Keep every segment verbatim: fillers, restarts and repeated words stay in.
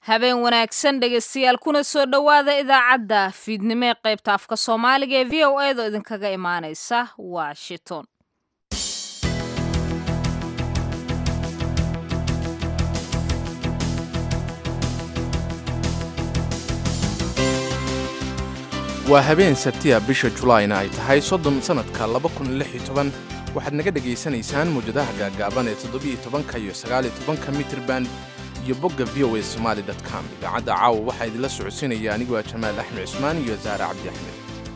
habeen wanaagsan dhegeystayaal kuna soo dhowaada idaacadda fiidnimo ee qaybta afka Soomaaliga ee V O A da idinkaga imaaneysa Washington. waa habeen sabtiya bisha Julayna ay tahay soddon sanadka laba kun lix iyo toban waxaad naga dhageysanaysaan muujadaha gaagaaban ee toddoba iyo tobanka iyo sagaal iyo tobanka mitir band iyo bogga v o a somali dot com idaacadda caawa waxaa idinla socodsiinaya anigu waa Jamaal Axmed Cusmaan iyo Zaara Cabdi Axmed.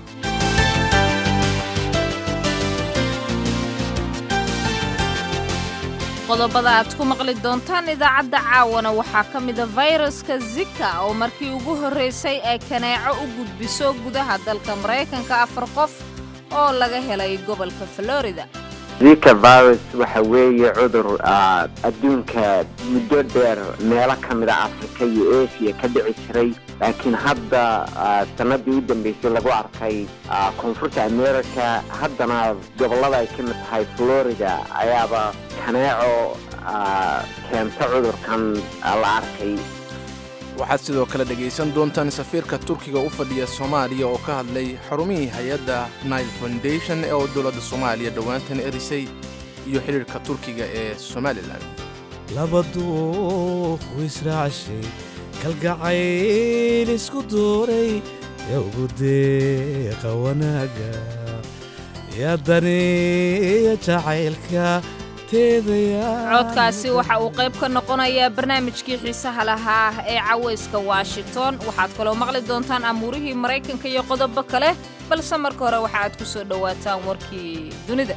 qodobada aad ku maqli doontaan idaacadda caawana waxaa ka mid ah fayraska Zika oo markii ugu horeysay ay kaneeco u gudbiso gudaha dalka Mareykanka afar qof oo laga helay gobolka Florida. Zika virus waxa weeye cudur adduunka muddo dheer meelo ka mid ah Afrika iyo Asia ka dhici jiray laakiin hadda sanadii u dambeysay lagu arkay Koonfurta America haddana gobolada ay ka mid tahay Florida ayaaba kaneeco keenta cudurkan la arkay. waxaad sidoo kale dhegaysan doontaan safiirka Turkiga u fadhiya Soomaaliya oo ka hadlay xarumihii hay'adda Nile Foundation ee dowladda Soomaaliya dhawaantan erisay iyo xiriirka Turkiga ee Somaliland. labadu wisraashay kalgacayl isku dooray ee ugu deeqa wanaaga yadani jacaylka codkaasi waxa uu qayb ka noqonayaa barnaamijkii xiisaha lahaa ee cawayska Washington. waxaad kaloo maqli doontaan amuurihii Mareykanka iyo qodobo kale balse marka hore waxa aad ku soo dhawaataan warkii dunida.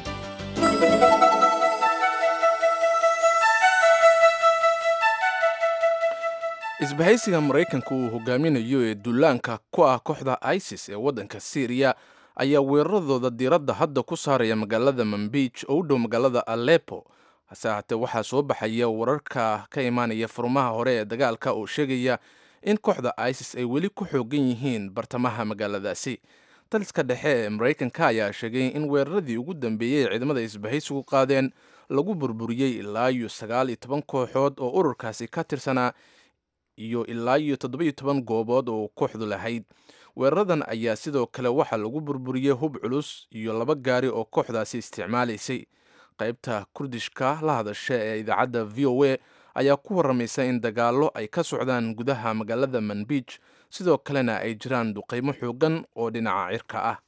isbahaysiga Mareykanka uu hogaaminayo ee duulaanka ku ah kooxda ISIS ee waddanka Syria ayaa weeraradooda diiradda hadda ku saaraya magaalada Manbij oo u dhow magaalada Aleppo. hase haatee waxaa soo baxaya wararka ka imaanaya furmaha hore ee dagaalka oo sheegaya in kooxda ISIS ay weli ku xoogan yihiin bartamaha magaaladaasi. taliska dhexe ee Mareykanka ayaa sheegay in weeraradii ugu dambeeyay ee ciidamada isbahaysigu qaadeen lagu burburiyey ilaa iyo sagaal iyo toban kooxood oo ururkaasi ka tirsanaa iyo ilaa iyo toddoba iyo toban goobood oo kooxdu lahayd. weeraradan ayaa sidoo kale waxaa lagu burburiyey hub culus iyo laba gaari oo kooxdaasi isticmaalaysay. qaybta Kurdishka la hadasha ee idaacadda V O A ayaa ku waramaysa in dagaallo ay ka socdaan gudaha magaalada Manbij sidoo kalena ay jiraan duqeymo xoogan oo dhinaca cirka ah.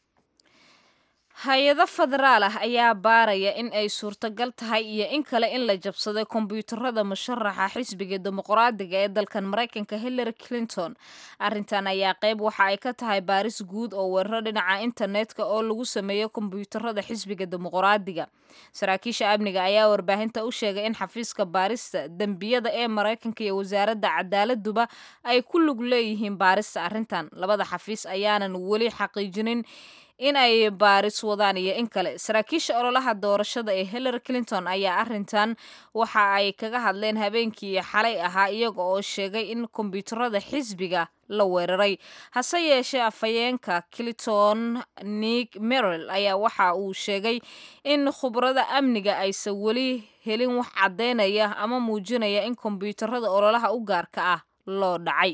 hay-ado federaal ah ayaa baaraya in ay suurtagal tahay iyo in kale in la jabsaday kombiyuutarada musharaxa xisbiga dimuqraadiga ee dalkan Mareykanka Hillary Clinton. arrintan ayaa qayb waxa ay ka tahay baaris guud oo weeraro dhinaca internetka oo lagu sameeyo kombiyuutarada xisbiga dimuqraadiga. saraakiisha amniga ayaa warbaahinta u sheegay in xafiiska baarista dambiyada ee Mareykanka iyo wasaaradda cadaaladduba ay ku lug leeyihiin baarista arrintan. labada xafiis ayaanan weli xaqiijinin in ay baaris wadaan iyo in kale. saraakiisha ololaha doorashada ee Hillary Clinton ayaa arrintan waxa ay kaga hadleen habeenkii xalay ahaa iyaga oo sheegay in kombiyuutarada xisbiga la weeraray. hase yeeshee afhayeenka Clinton Nick Merrill ayaa waxa uu sheegay in khubarada amniga aysan weli helin wax caddeynaya ama muujinaya in kombiyuutarada ololaha u gaarka ah loo dhacay.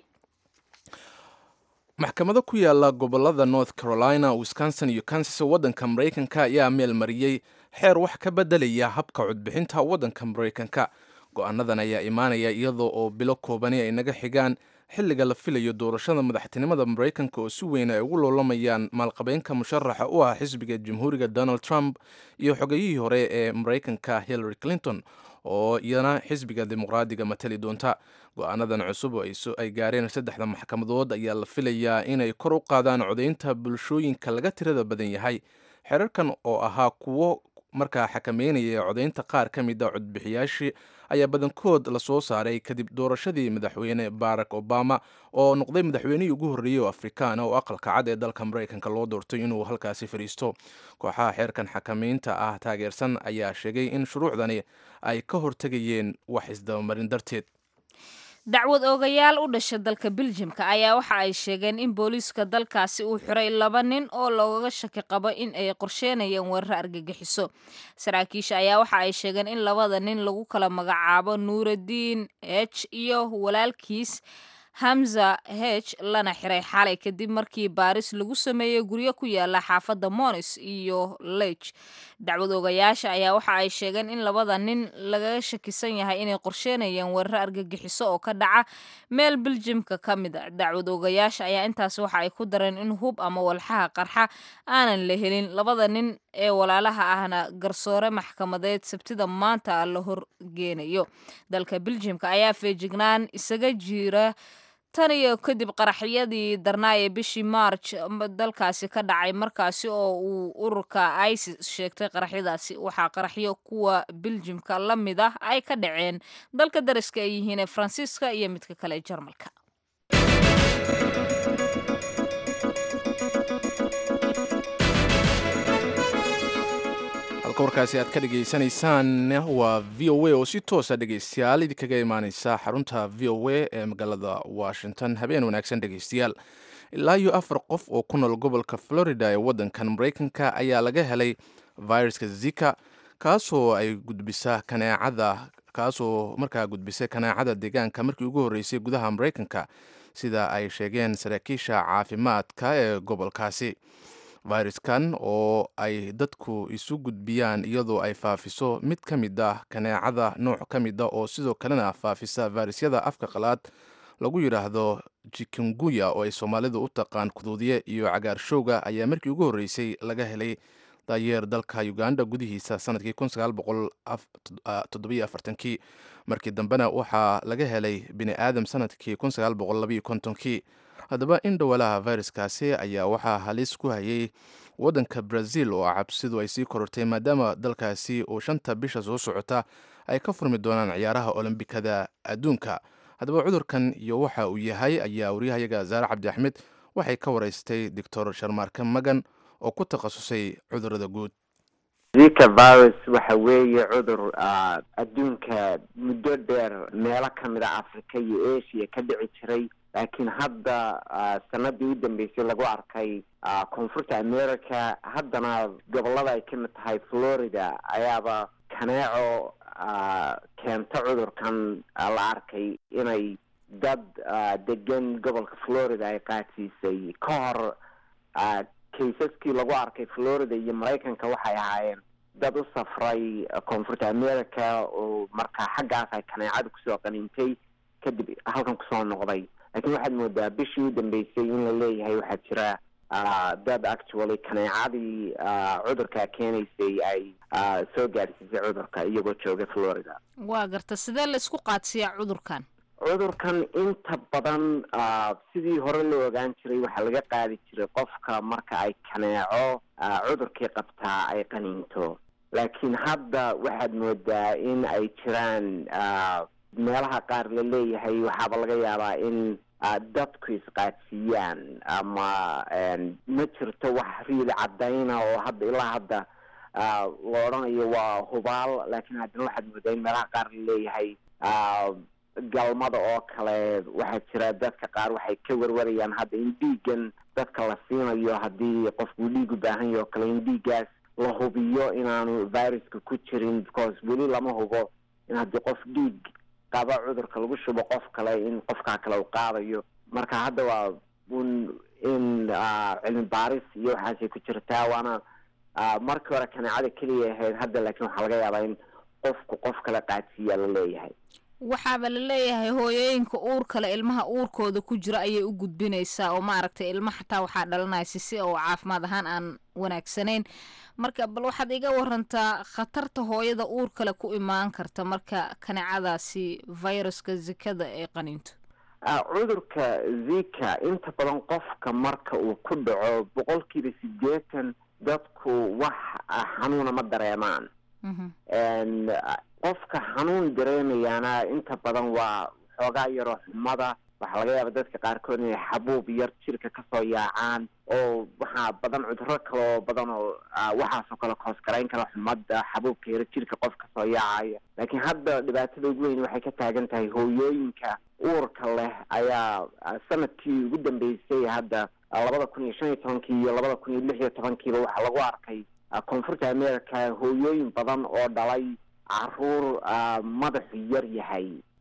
maxkamado ku yaala gobolada North Carolina, Wisconsin iyo Kansas waddanka Mareykanka ayaa meel mariyay xeer wax ka bedelaya habka codbixinta waddanka Mareykanka. go'aanadan ayaa imaanaya iyadoo oo bilo koobani ay naga xigaan xilliga la filayo doorashada madaxtinimada Mareykanka oo si weyn ay ugu loolamayaan maalqabeenka musharaxa u ah xisbiga Jamhuuriga Donald Trump iyo xogayihii hore ee Mareykanka Hillary Clinton oo iyana xisbiga dimuqraadiga matali doonta. go'aanadan cusub oo ay gaareen saddexda maxkamadood ayaa la filayaa inay kor u qaadaan codaynta bulshooyinka laga tirada badan yahay. xeerarkan oo ahaa kuwo markaa xakameynaya codaynta qaar ka mid a codbixiyaashii ayaa badankood la soo saaray kadib doorashadii madaxweyne Barack Obama oo noqday madaxweynihii ugu horreeyay oo Afrikaan oo aqalka cad ee dalka Mareykanka loo doortay inuu halkaasi fadhiisto. kooxaha xeerkan xakameynta ah taageersan ayaa sheegay in shuruucdani ay ka hortagayeen wax isdabamarin darteed. dacwad oogayaal u dhashay dalka Belgiumka ayaa waxa ay sheegeen in booliiska dalkaasi uu xiray laba nin oo looga shaki qabo in ay qorsheynayeen weerar argagixiso. saraakiisha ayaa waxa ay sheegeen in labada nin lagu kala magacaabo Nuuruddin H iyo walaalkiis hamza hech lana xiray xalay kadib markii baaris lagu sameeyey guryo ku yaala xaafadda monis iyo lech dacwad ogayaasha ayaa waxa ay sheegeen in labada nin laga shakisan yahay inay qorsheynayeen weerar argagixiso oo ka dhaca meel biljimka ka mid a dacwad ogayaasha ayaa intaas waxa ay ku dareen in hub ama walxaha qarxa aanan la helin labada nin ee walaalaha ahna garsoore maxkamadeed sabtida maanta la horgeenayo dalka biljimka ayaa feejignaan isaga jira tan iyo kadib qaraxyadii darnaa ee bishii march dalkaasi ka dhacay markaasi oo uu ururka isis sheegtay qaraxyadaasi waxaa qaraxyo kuwa biljimka la mid ah ay ka dhaceen dalka dariska ay yihiin ee faransiiska iyo midka kale ee jarmalka warkaasi aad ka dhegaysanaysaan waa v o a oo si toosa dhegaystayaal idinkaga imaaneysa xarunta v o a ee magaalada washington habeen wanaagsan dhegaystayaal ilaa iyo afar qof oo ku nool gobolka florida ee waddankan maraykanka ayaa laga helay viruska zika kaasoo ay gudbisa kaneecada kaasoo markaa gudbisay kaneecada deegaanka markii ugu horreysay gudaha maraykanka sida ay sheegeen saraakiisha caafimaadka ee gobolkaasi viruskan oo ay dadku isu gudbiyaan iyadoo ay faafiso mid ka mid ah kaneecada nooc ka mid a oo sidoo kalena faafisa fayrusyada afka qalaad lagu yidhaahdo jikunguya oo ay soomaalidu u taqaan kuduudye iyo cagaarshowga ayaa markii ugu horreysay laga helay daayeer dalka uganda gudihiisa sanadkii kii markii dambena waxaa laga helay bini aadam sanadkii kii haddaba in dhowalaha fayruskaasi ayaa waxaa halis ku hayay waddanka brazil oo cabsidu ay sii korortay maadaama dalkaasi oo shanta bisha soo socota ay ka furmi doonaan ciyaaraha olombikada adduunka haddaba cudurkan iyo waxa uu yahay ayaa waryahayaga zaare cabdi axmed waxay ka waraystay doctor sharmaarke magan oo ku takhasusay cudurada guud zika virus waxa weeye cudur adduunka muddo dheer meelo ka mid a africa iyo asia ka dhici jiray laakiin hadda sanadii u dambeysay lagu arkay koonfurta america haddana gobolada ay ka mid tahay florida ayaaba kaneeco keenta cudurkan la arkay inay dad degan gobolka florida ay qaadsiisay ka hor kaysaskii lagu arkay florida iyo maraykanka waxay ahaayeen dad u safray koonfurta america oo markaa xaggaas ay kaneecada kusoo qaniintay kadib halkan kusoo noqday laakiin waxaad moodaa bishii u dambeysay in la leeyahay waxaa jira dad actually kaneecadii cudurka keenaysay ay soo gaadhsiisay cudurka iyagoo jooga florida waa garta sidee la isku qaadsiyaa cudurkan cudurkan inta badan sidii hore loo ogaan jiray waxaa laga qaadi jiray qofka marka ay kaneeco cudurkii qabtaa ay qaniinto laakiin hadda waxaad moodaa in ay jiraan meelaha qaar la leeyahay waxaaba laga yaabaa in dadku isqaadsiiyaan ama ma jirto wax riili cadayna oo hadda ilaa hadda la odhanayo waa hubaal laakiin haddana waxaad moodaa in meelaha qaar la leeyahay galmada oo kale waxaa jira dadka qaar waxay ka warwarayaan hadda in dhiigan dadka la siinayo haddii qofkuu dhiig u baahan yaho kale in dhiiggaas la hubiyo inaanu viruska ku jirin because weli lama hubo in haddii qof dhiig qaba cudurka lagu shubo qof kale in qofkaa kale u qaadayo marka hadda waa un in cilmi baaris iyo waxaasay ku jirtaa waana markii hore kaneecada keliya ahayd hadda laakiin waxaa laga yaabaa in qofku qof kale qaadsiiyaa la leeyahay waxaaba la leeyahay hooyooyinka uurka le ilmaha uurkooda ku jira ayay u gudbinaysaa oo maaragtay ilma xataa waxaa dhalanaysa si oo caafimaad ahaan aan wanaagsanayn marka bal waxaad iga warantaa khatarta hooyada uur kale ku imaan karta marka kaneecadaasi viruska zikada ay qaniinto cudurka zika inta badan qofka marka uu ku dhaco boqolkiiba sideetan dadku wax xanuuna ma dareemaan qofka xanuun dareemayaana inta badan waa xoogaa yaroo xumada waxaa laga yaaba dadka qaarkood inay xabuub yar jirka kasoo yaacaan oo waxaa badan cuduro kaloo badan oo waxaasoo kale koosgarayn kara xumada xabuubka yaro jirka qof kasoo yaacaya laakiin hadda dhibaatada ugu weyn waxay ka taagan tahay hooyooyinka uurka leh ayaa sanadkii ugu dambeysay hadda labada kun iyo shan iyo tobankii iyo labada kun iyo lix iyo tobankiiba waxaa lagu arkay koonfurta america hooyooyin badan oo dhalay caruur madaxu yar yahay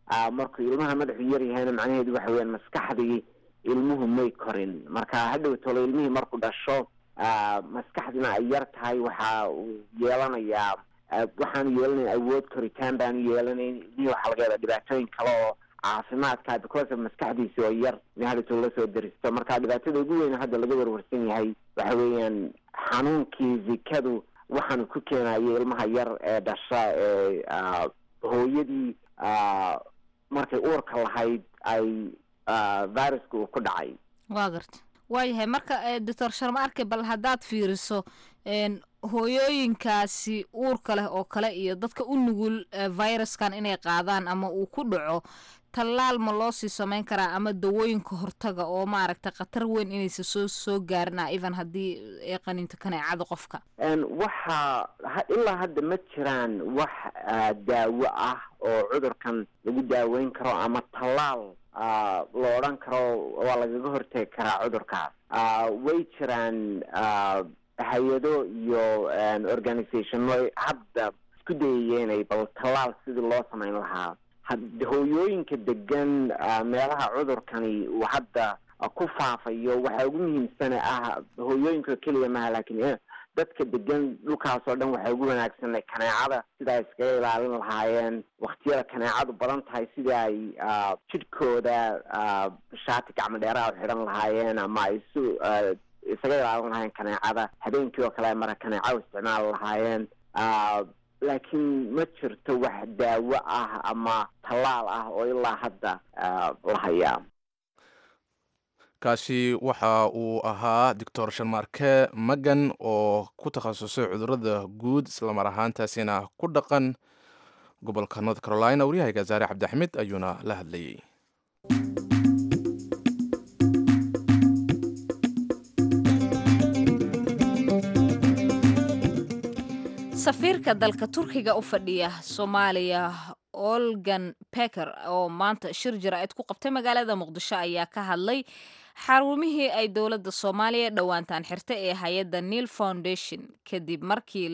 markuu ilmaha madaxu yar yahayna macnaheedu waxa weeyaan maskaxdii ilmuhu may korin marka hadhow tolo ilmihii markuu dhasho maskaxdina ay yar tahay waxa uu yeelanayaa waxaanu yeelanayn awood koritaan baanu yeelanayn ilmihii waxaa laga yaabaa dhibaatooyin kale oo caafimaadka because of maskaxdiisi oo yar in hadhow tolo lasoo deristo marka dhibaatada ugu weyn hadda laga warwarsan yahay waxa weeyaan xanuunkii zikadu waxaanu ku keenayo ilmaha yar ee dhasha ee hooyadii markay uurka lahayd ay viruska uu ku dhacay waa garta waayahay marka doctor sharma arke bal haddaad fiiriso hooyooyinkaasi uurka leh oo kale iyo dadka u nugul viruskan inay qaadaan ama uu ku dhaco tallaal ma loo sii samayn karaa ama dawooyinka hortaga oo maaragta khatar weyn inaysa soo soo gaarina even haddii ay qaniinto kaneecada qofka waxa ilaa hadda ma jiraan wax daawo ah oo cudurkan lagu daaweyn karo ama tallaal la odhan karo waa lagaga hortegi karaa cudurkaas way jiraan hay-ado iyo organizationo hadda isku dayayeenay bal tallaal sidii loo samayn lahaa hooyooyinka degan meelaha cudurkani uu hadda ku faafayo waxaa ugu muhiimsane ah hooyooyinka keliya maha laakiin dadka degan dhulkaas oo dhan waxaa ugu wanaagsanay kaneecada sidaa iskaga ilaalin lahaayeen waktiyada kaneecadu badan tahay sidii ay jidhkooda shaati gacmo dheeraha u xidhan lahaayeen ama ay isu isaga ilaalin lahaayeen kaneecada habeenkii oo kale mara kaneeca u isticmaali lahaayeen laakiin ma jirto wax daawo ah ama tallaal ah oo ilaa hadda la hayaa kaasi waxa uu ahaa doctor sharmaarke magan oo ku takhasusay cudurada guud islamar ahaantaasina ku dhaqan gobolka north carolina waryahayga zaare cabdixmed ayuuna la hadlayay safiirka dalka turkiga u fadhiya soomaaliya olgan beker oo maanta shir jaraa'id ku qabtay magaalada muqdisho ayaa ka hadlay xarumihii ay dowladda soomaaliya dhowaantaan xirtay ee hay-adda neil foundation kadib markii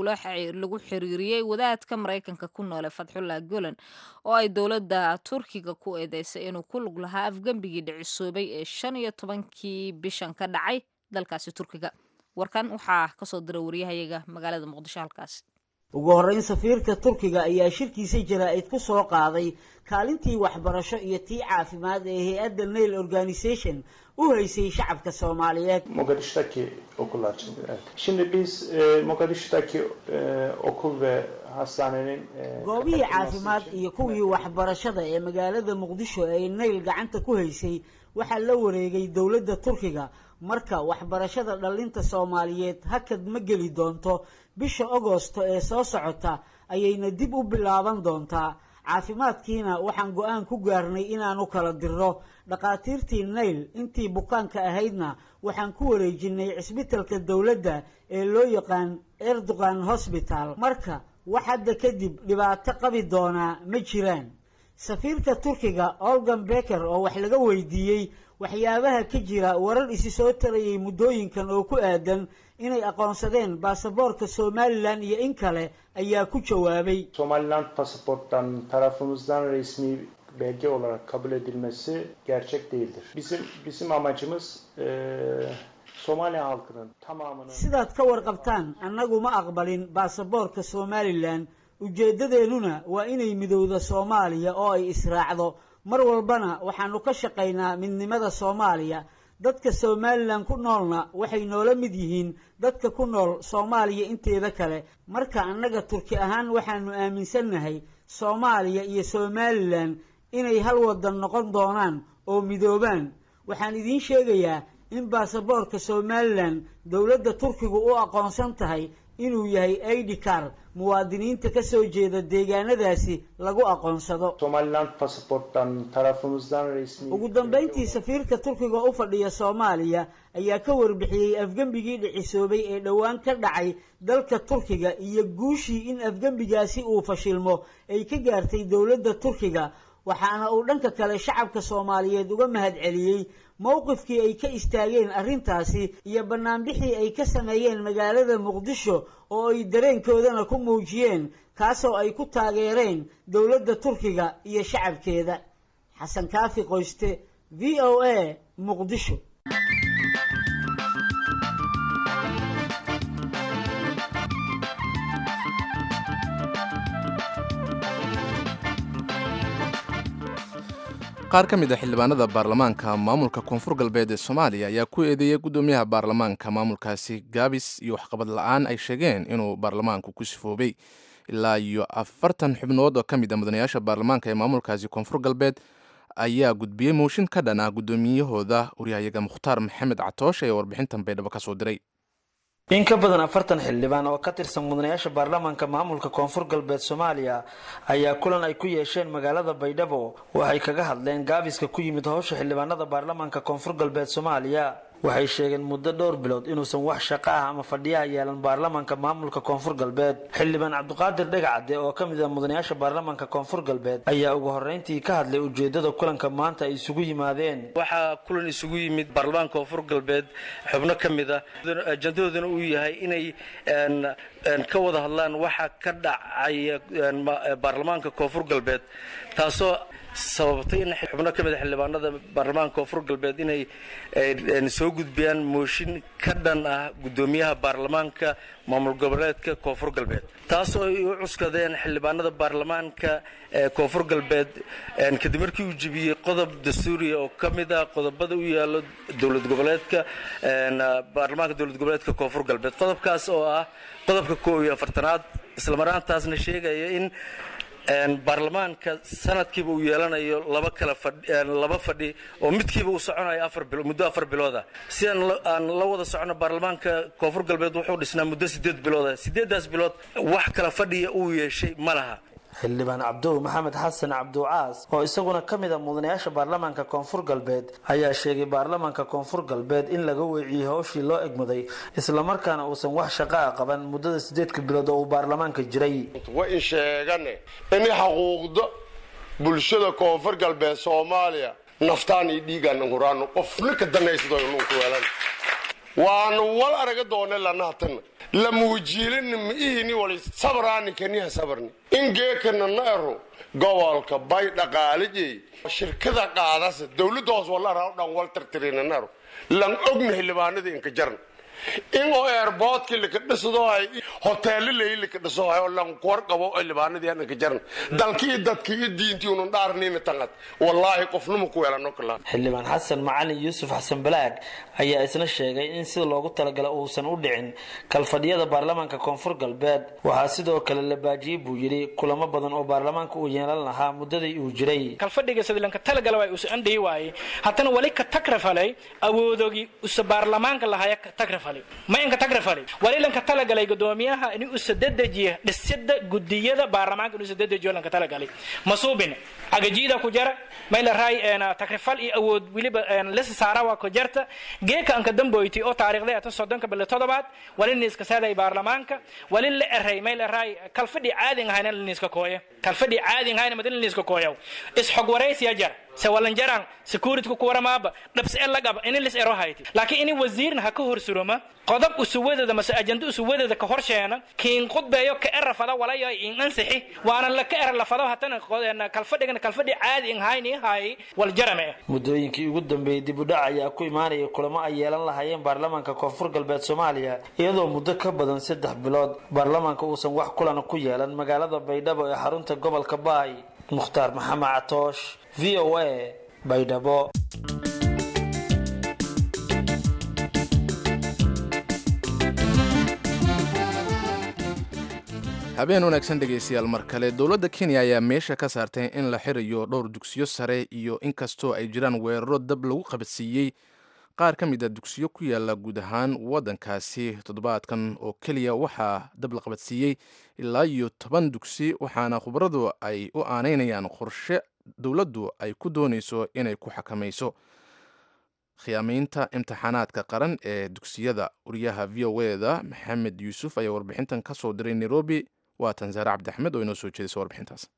lagu xiriiriyey wadaadka maraykanka ku noole fatxullah gulen oo ay dowladda turkiga ku eedeysay inuu ku lug lahaa afgembigii dhicisoobay ee shan iyo tobankii bishan ka dhacay dalkaasi turkiga warkan waxaa kasoo dira wariyahayaga magaalada muqdisho halkaasi ugu horreyn safiirka turkiga ayaa shirkiisa jaraa'id ku soo qaaday kaalintii waxbarasho iyo tii caafimaad ee hay-adda nail organization u haysay shacabka Soomaaliyeed Mogadishu'daki okullar için. Evet. Şimdi biz e, Mogadishu'daki e, okul ve hastanenin e, goobihii caafimaad iyo kuwii waxbarashada ee magaalada Muqdisho ee nail gacanta ku haysay waxaa la wareegay dowladda Turkiga marka waxbarashada dhalinta Soomaaliyeed hakad ma geli doonto bisha Agoosto ee soo socota ayayna dib u bilaaban doontaa caafimaadkiina waxaan go'aan ku gaarnay inaanu kala dirro dhaqaatiirtii nail intii bukaanka ahaydna waxaan ku wareejinay cisbitaalka dowladda ee loo yaqaan Erdogan Hospital marka wax hadda kadib dhibaato qabi doona ma jiraan safiirka Turkiga Olgan Beker oo wax laga weydiiyey waxyaabaha ka jira warar isi soo tarayay muddooyinkan oo ku aadan inay aqoonsadeen baasaboorka Somaliland iyo in kale ayaa ku jawaabay Somaliland pasaporttan tarafımızdan resmi belge olarak kabul edilmesi gerçek değildir. Bizim bizim amacımız eee Somali halkının tamamını sidaad ka warqabtaan annagu ma aqbalin baasaboorka Somaliland ujeedadeenuna waa inay midowda Soomaaliya oo ay israacdo mar walbana waxaanu ka shaqaynaa midnimada Soomaaliya dadka Somaliland ku noolna waxay noola mid yihiin dadka ku nool Soomaaliya inteeda kale marka annaga Turki ahaan waxaanu aaminsanahay Soomaaliya iyo Somaliland inay hal wadan noqon doonaan oo midoobaan waxaan idin sheegayaa in baasaboorka Somaliland dowladda Turkiga u aqoonsan tahay inuu yahay I D card muwaadiniinta ka soo jeeda deegaanadaasi lagu aqoonsado Somaliland pasaporttan tarafımızdan resmi ugu dambeyntii safiirka Turkiga u fadhiya Soomaaliya ayaa ka warbixiyay afgembigii dhicisoobay ee dhawaan ka dhacay dalka Turkiga iyo guushii in afgembigaasi uu fashilmo ay ka gaartay dowladda Turkiga waxaana uu dhanka kale shacabka Soomaaliyeed uga mahadceliyay mowqifkii ay ka istaageen arrintaasi iyo bannaanbixii ay ka sameeyeen magaalada muqdisho oo ay dareenkoodana ku muujiyeen kaasoo ay ku taageereen dowladda turkiga iyo shacabkeeda. xasan kaafi qoyste, v o a, muqdisho. qaar ka mid ah xildhibaanada baarlamaanka maamulka koonfur galbeed ee Soomaaliya ayaa ku eedeeyay gudoomiyaha baarlamaanka maamulkaasi gaabis iyo waxqabad la'aan ay sheegeen inuu baarlamaanku ku sifoobay. ilaa iyo afartan xubnood oo ka mid ah mudanayaasha baarlamaanka ee maamulkaasi koonfur galbeed ayaa gudbiyey mooshin ka dhan ah gudoomiyahooda Uryahayaga Mukhtaar Maxamed Catoosh ee warbixintan Baydhabo ka soo diray. in ka badan afartan xildhibaan oo ka tirsan mudanayaasha baarlamaanka maamulka koonfur galbeed Soomaaliya ayaa kulan ay ku yeesheen magaalada Baydhabo waxay kaga hadleen gaabiska ku yimid hawsha xildhibaanada baarlamaanka koonfur galbeed Soomaaliya. waxay sheegeen muddo dhowr bilood inuusan wax shaqo ah ama fadhiya yeelan baarlamaanka maamulka koonfur galbeed. xildhibaan Cabdiqaadir Dhagacade oo ka mid ah mudanayaasha baarlamaanka koonfur galbeed ayaa ugu horeyntii ka hadlay ujeedada kulanka maanta ay isugu yimaadeen. waxaa kulan isugu yimid baarlamaanka koonfur galbeed xubno ka mid ah ajandadooduna uu yahay inay ka wada hadlaan waxa ka dhacay baarlamaanka koonfur galbeed taasoo sababtay in xubno ka mid ah xildhibaanada baarlamaanka koonfur galbeed inay soo gudbiyaan mooshin ka dhan ah gudoomiyaha baarlamaanka maamul goboleedka koonfur galbeed taasoo ay u cuskadeen xildhibaanada baarlamaanka koonfur galbeed kadib markii uu jibiyey qodob dastuuri oo ka mid ah qodobada u yaalo dowlad goboleedka baarlamaanka dowlad goboleedka koonfur galbeed. qodobkaas oo ah qodobka koob iyo afartanaad isla maraantaasna sheegaya in baarlamaanka sanadkiiba uu yeelanayo laba kala fadhi laba fadhi oo midkiiba uu soconayo afar bilood muddo afar bilood ah. si aan la wada socono baarlamaanka koonfur galbeed wuxuu dhisnaa muddo sideed bilood ah. sideedaas bilood wax kala fadhiya uu yeeshay ma laha. xildhibaan Cabduw Maxamed Xasan Cabducaas oo isaguna ka mid ah mudanayaasha baarlamaanka koonfur galbeed ayaa sheegay baarlamaanka koonfur galbeed in laga weeciyay hawshii loo egmaday isla markaana uusan wax shaqo ah qaban muddada sideedka bilood oo uu baarlamaanka jiray. waa in sheegane in xuquuqda bulshada koonfur galbeed Soomaaliya naftaan iyo dhiigan quraan qofna ka danaysto inuu ku weelan waan wal araga doonay lanaatan la muujilin miihni wali sabrani kaniya sabrni in geekana naaro gobolka bay dhaqaaliji shirkada qaadasa dawladda hoos wala raaw dhan wal tirtirina naaro lan ogna xildhibaanada in ka jaran in oo airport ki ka dhiso ay hotel leeyli ka dhiso ay lan koor qabo xildhibaanada in ka jaran dalkii dadkii diintii uu dhaarnina tangad wallahi qofnimo ku weelano kala. xildhibaan Xasan Macalin Yuusuf Xasan Balaag ayaa isna sheegay in sida loogu talagalay uusan u dhicin kalfadhiyada baarlamaanka koonfur galbeed. waxaa sidoo kale la baajiyay buu yiri kulamo badan oo baarlamaanka uu yeelan lahaa muddadii uu jiray. kalfadhiga sida lanka talagalay way uusan andhii waayay haddana wali ka takrafalay awoodogi us baarlamaanka lahaaya ka takrafalay ma inka takrafalay wali lanka talagalay gudoomiyaha inuu u sadedejiyo dhisida gudiyada baarlamaanka inuu sadedejiyo lanka talagalay masuubin agajiida ku jara meel raay eena takrafal iyo awood waliba la saara waa ku jarta geeka anka damboyti oo taariikhda ta soddonka bil toddobaad walin iska saaday baarlamaanka walin la eray meel raay kalfadhi caadin ahayna la iska kooyo kalfadhi caadin ahayna madin la iska kooyo is xog waraysi ajar sawalan jaran security ku waramaaba dhabs ee lagaba in la ero hayti laakiin in wasiirna ha ka horsuroma qodob usuwadada mas ajanda usuwadada ka horsheena kiin qodbeeyo ka erafada walayo in ansixi waana la ka erafada hatana qodeena kalfadhigan kalfadhi caadi in hayni hay wal jarame. muddooyinkii ugu dambeeyay dib u dhac ayaa ku imaanaya kulamo ay yeelan lahaayeen baarlamaanka koonfur galbeed Soomaaliya iyadoo muddo ka badan saddex bilood baarlamaanka uusan wax kulan ku yeelan magaalada Baydhabo ee xarunta gobolka Baay. Mukhtaar Maxamed Catoosh, V O A, Baydhabo. habeen wanaagsan dhegeystayaal mar kale dowladda Kenya ayaa meesha ka saartay in la xirayo dhowr dugsiyo sare iyo inkastoo ay jiraan weeraro dab lagu qabadsiiyey qaar ka mid ah dugsiyo ku yaala guud ahaan waddankaasi. toddobaadkan oo keliya waxaa dab la qabadsiiyey ilaa iyo toban dugsi waxaana khubaradu ay u aaneynayaan qorshe dowladdu ay ku doonayso inay ku xakamayso khiyaamaynta imtixaanaadka qaran ee dugsiyada. wariyaha V O A-da Maxamed Yuusuf ayaa warbixintan ka soo diray Nairobi. waa Tanzara Cabdi Axmed oo inoo soo jeedisay warbixintaas.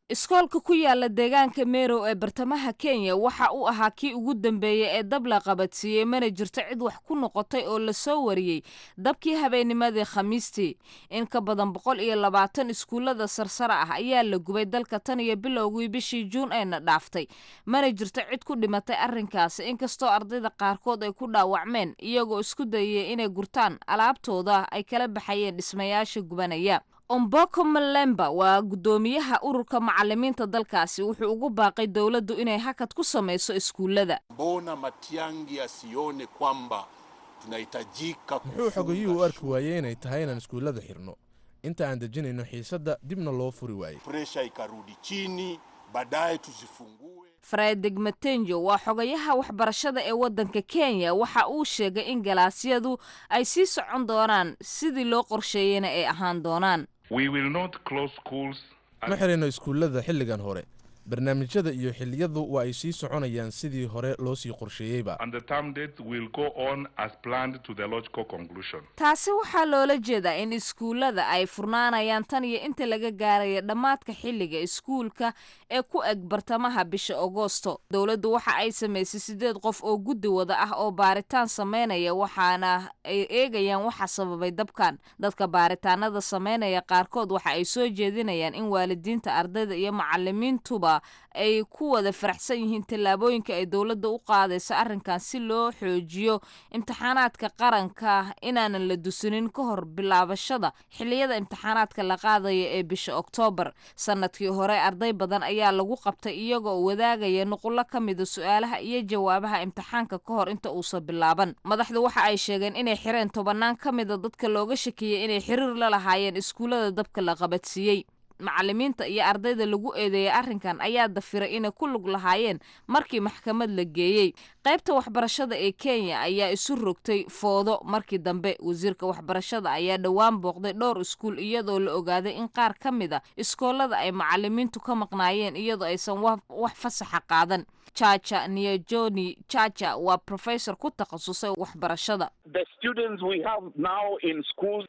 iskoolka ku yaala deegaanka Meru ee bartamaha Kenya waxa uu ahaa kii ugu dambeeyay ee dab la qabadsiiyay mana jirto cid wax ku noqotay oo la soo wariyay dabkii habeennimadii Khamiistii in ka badan boqol iyo labaatan iskuulada sarsare ah ayaa la gubay dalka tan iyo bilowgii bishii Juun ee na dhaaftay mana jirto cid ku dhimatay arrinkaas inkastoo ardayda qaarkood ay ku dhaawacmeen iyagoo isku dayay inay gurtaan alaabtooda ay kala baxayeen dhismayaasha gubanaya Omboko Malemba waa gudoomiyaha ururka macallimiinta dalkaasi wuxuu ugu baaqay dawladdu inay hakad ku sameeyso iskuulada. Bona Matiang'i asione kwamba tunahitajika wuxuu xogayuu u arki waayay inay tahay inaan iskuulada xirno inta aan dejinayno xiisadda dibna loo furi waayay. Pressure ikarudi chini baadaye tusifungue. Fred Matenjo waa xogayaha waxbarashada ee wadanka Kenya waxa uu sheegay in galaasyadu ay sii socon doonaan sidii loo qorsheeyay ay ahaan doonaan. We will not close schools. Ma xirino iskuulada xilligan hore. barnaamijyada iyo xilliyadu waa ay sii soconayaan sidii hore loo sii qorsheeyayba. And the term dates will go on as planned to the logical conclusion. Taasi waxaa loola jeedaa in iskuulada ay furnaanayaan tan iyo inta laga gaarayo dhammaadka xilliga iskuulka ee ku eg bartamaha bisha Agoosto. Dawladdu waxa ay sameysay sideed qof oo guddi wada ah oo baaritaan sameynaya waxaana ay eegayaan waxa sababay dabkan. Dadka baaritaanada sameynaya qaarkood waxa ay soo jeedinayaan in waalidiinta ardayda iyo macallimiintuba ay ku wada faraxsan yihiin tallaabooyinka ay dawladda u qaadayso arrinkan si loo xoojiyo imtixaanaadka qaranka inaanan la dusinin ka hor bilaabashada xilliyada imtixaanaadka la qaadayo ee bisha Oktoobar. Sanadkii hore arday badan ayaa lagu qabtay iyagoo wadaagaya nuqullo ka mid ah su'aalaha iyo jawaabaha imtixaanka ka hor inta uusan bilaaban. Madaxdu waxa ay sheegeen inay xireen tobanaan ka mid ah dadka looga shakiyay inay xiriir la lahaayeen iskuulada dabka la qabadsiiyay. macallimiinta iyo ardayda lagu eedeeyay arrinkan ayaa dafiray inay ku lug lahaayeen markii maxkamad la geeyay. qaybta waxbarashada ee Kenya ayaa isu rogtay foodo markii dambe. wasiirka waxbarashada ayaa dhawaan booqday dhowr iskuul iyadoo la ogaaday in qaar ka mid ah iskoolada ay macallimiintu ka maqnaayeen iyadoo aysan wax fasaxa qaadan. Chacha Niajoni Chacha waa professor ku takhasusay waxbarashada. The students we have now in schools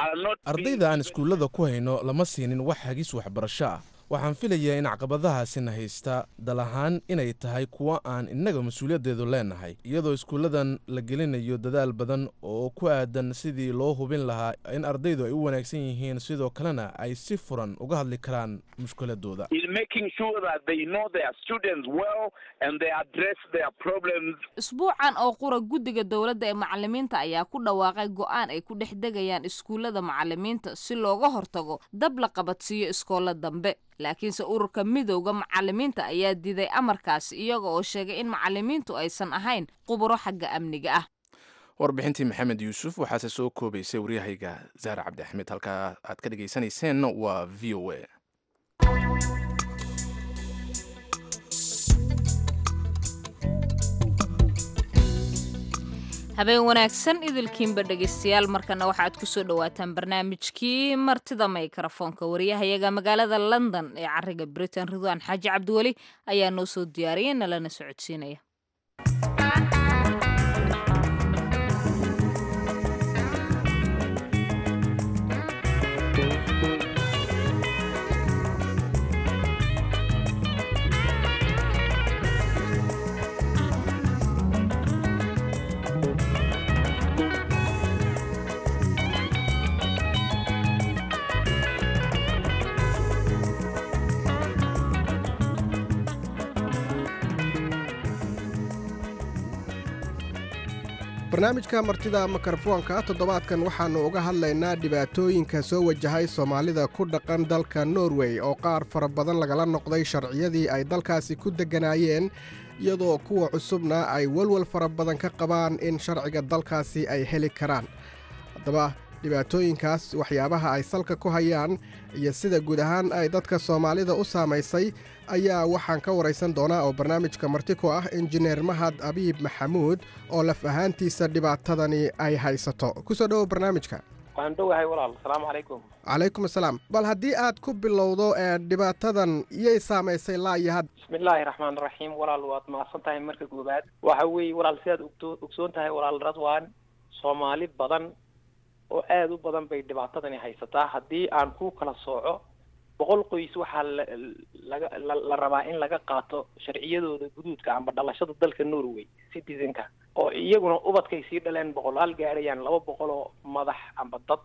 ardayda aan iskuulada ku hayno lama siinin wax hagis waxbarasho ah. waxaan filayaa in caqabadahaasina haysta dal ahaan inay tahay kuwa aan innaga mas-uuliyadeedu leenahay iyadoo iskuuladan la gelinayo dadaal badan oo ku aadan sidii loo hubin lahaa in ardaydu ay u wanaagsan yihiin sidoo kalena ay si furan uga hadli karaan mushkiladooda. Isbuucan oo qura guddiga dawladda ee macallimiinta ayaa ku dhawaaqay go'aan ay ku dhex degayaan iskuulada macallimiinta si looga hortago dab la qabadsiiyo iskoola dambe. laakiinse ururka midowga macallimiinta ayaa diiday amarkaas iyaga oo sheegay in macallimiintu aysan ahayn khubaro xagga amniga ah. warbixintii maxamed yuusuf waxaase soo koobaysay waryahayga Zahra Cabdi Axmed. halka aad ka dhageysanayseen waa V O A. habeen wanaagsan idilkiinba dhegeystayaal markana waxaad ku soo dhawaataan barnaamijkii martida mikrofoonka wariyahayaga magaalada London ee cariga Britain Ridwaan Xaaji Cabdiweli ayaa noo soo diyaariyay nalana socodsiinaya. barnaamijka martida mikrofoonka toddobaadkan waxaannu uga hadlaynaa dhibaatooyinka soo wajahay soomaalida ku dhaqan dalka Norway oo qaar fara badan lagala noqday sharciyadii ay dalkaasi ku degganaayeen iyadoo kuwa cusubna ay walwal fara badan ka qabaan in sharciga dalkaasi ay heli karaan. haddaba dhibaatooyinkaas waxyaabaha ay salka ku hayaan iyo sida guud ahaan ay dadka Soomaalida u saamaysay ayaa waxaan ka waraysan doonaa oo barnaamijka marti ku ah injineer Mahad Abiib Maxamuud oo laf ahaantiisa dhibaatadani ay haysato. ku soo dhawo barnaamijka. waan dhawahay walaal. assalaamu calaykum. calaykum assalaam. bal haddii aad ku bilowdo ee dhibaatadan iyay saamaysay laa iyo had. bismillaahi raxmaani raxiim. walaal waad mahadsan tahay marka koobaad. waxa weeye walaal sidaad ogsoon tahay walaal Ridwaan, Soomaali badan oo aad u badan bay dhibaatadani haysataa. haddii aan ku kala sooco boqol qoys waxaa laga la rabaa in laga qaato sharciyadooda guduudka amba dhalashada dalka Norway citizenka oo iyaguna ubadkay sii dhaleen boqolaal gaarayaan laba boqol oo madax amba dad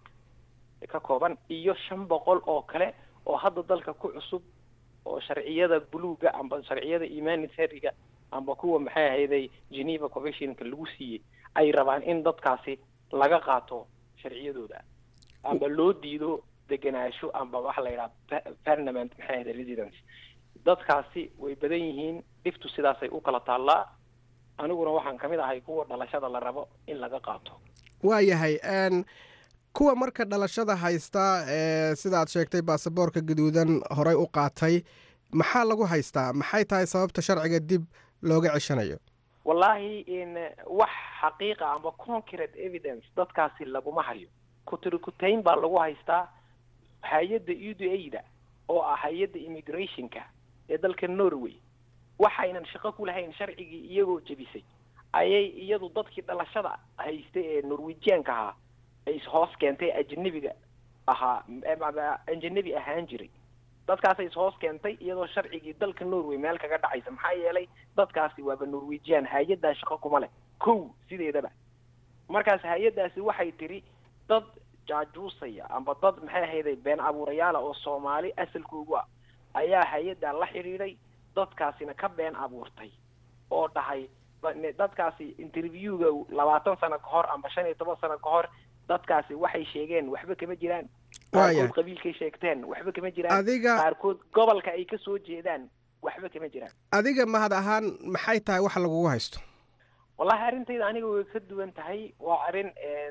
ka kooban iyo shan boqol oo kale oo hadda dalka ku cusub oo sharciyada buluuga amba sharciyada humanitariga amba kuwa maxay ahayday Geneva Convention-ka lagu siiyay ay rabaan in dadkaasi laga qaato sharciyadooda amba loo diido deganaansho amba waxa la yiraahdo permanent maxay ahayday residence dadkaasi way badan yihiin dhiftu sidaasay u kala taallaa aniguna waxaan kamid ahay kuwa dhalashada la rabo in laga qaato waayahay een kuwa marka dhalashada haysta ee sidaad sheegtay baasaboorka gaduudan horay u qaatay maxaa lagu haystaa maxay tahay sababta sharciga dib looga ceshanayo wallahi in wax xaqiiqa ama concrete evidence dadkaasi laguma hayo kutirkutayn baa lagu haystaa hay'adda U D A-da oo ah hay'adda immigrationka ee dalka Norway waxaynan shaqo ku lahayn sharcigii iyagoo jabisay ayay iyadu dadkii dhalashada haystay ee Norwegian-ka ahaa ay hoos keentay ajnabiga ahaa ama ajnabi ahaan jiray dadkaas ay hoos keentay iyadoo sharcigii dalka Norway meel kaga dhacaysa maxaa yeelay dadkaasi waaba Norwegian hay'adda shaqo kuma leh kow sideedaba markaas hay'addaasi waxay tiri dad jaajuusaya amba dad maxay ahayday been abuurayaal oo Soomaali asalkoodu ah ayaa hay'adda la xiriiray dadkaasina ka been abuurtay oo dhahay dadkaasi interviewga labaatan sano ka hor amba shan iyo toban sano ka hor dadkaasi waxay sheegeen waxba kama jiraan qaarkood qabiilkay sheegteen waxba kama jiraan qaarkood gobolka ay ka soo jeedaan waxba kama jiraan adiga mahad ahaan maxay tahay wax lagu haysto wallahi arintayda aniga way ka duwan tahay waa arin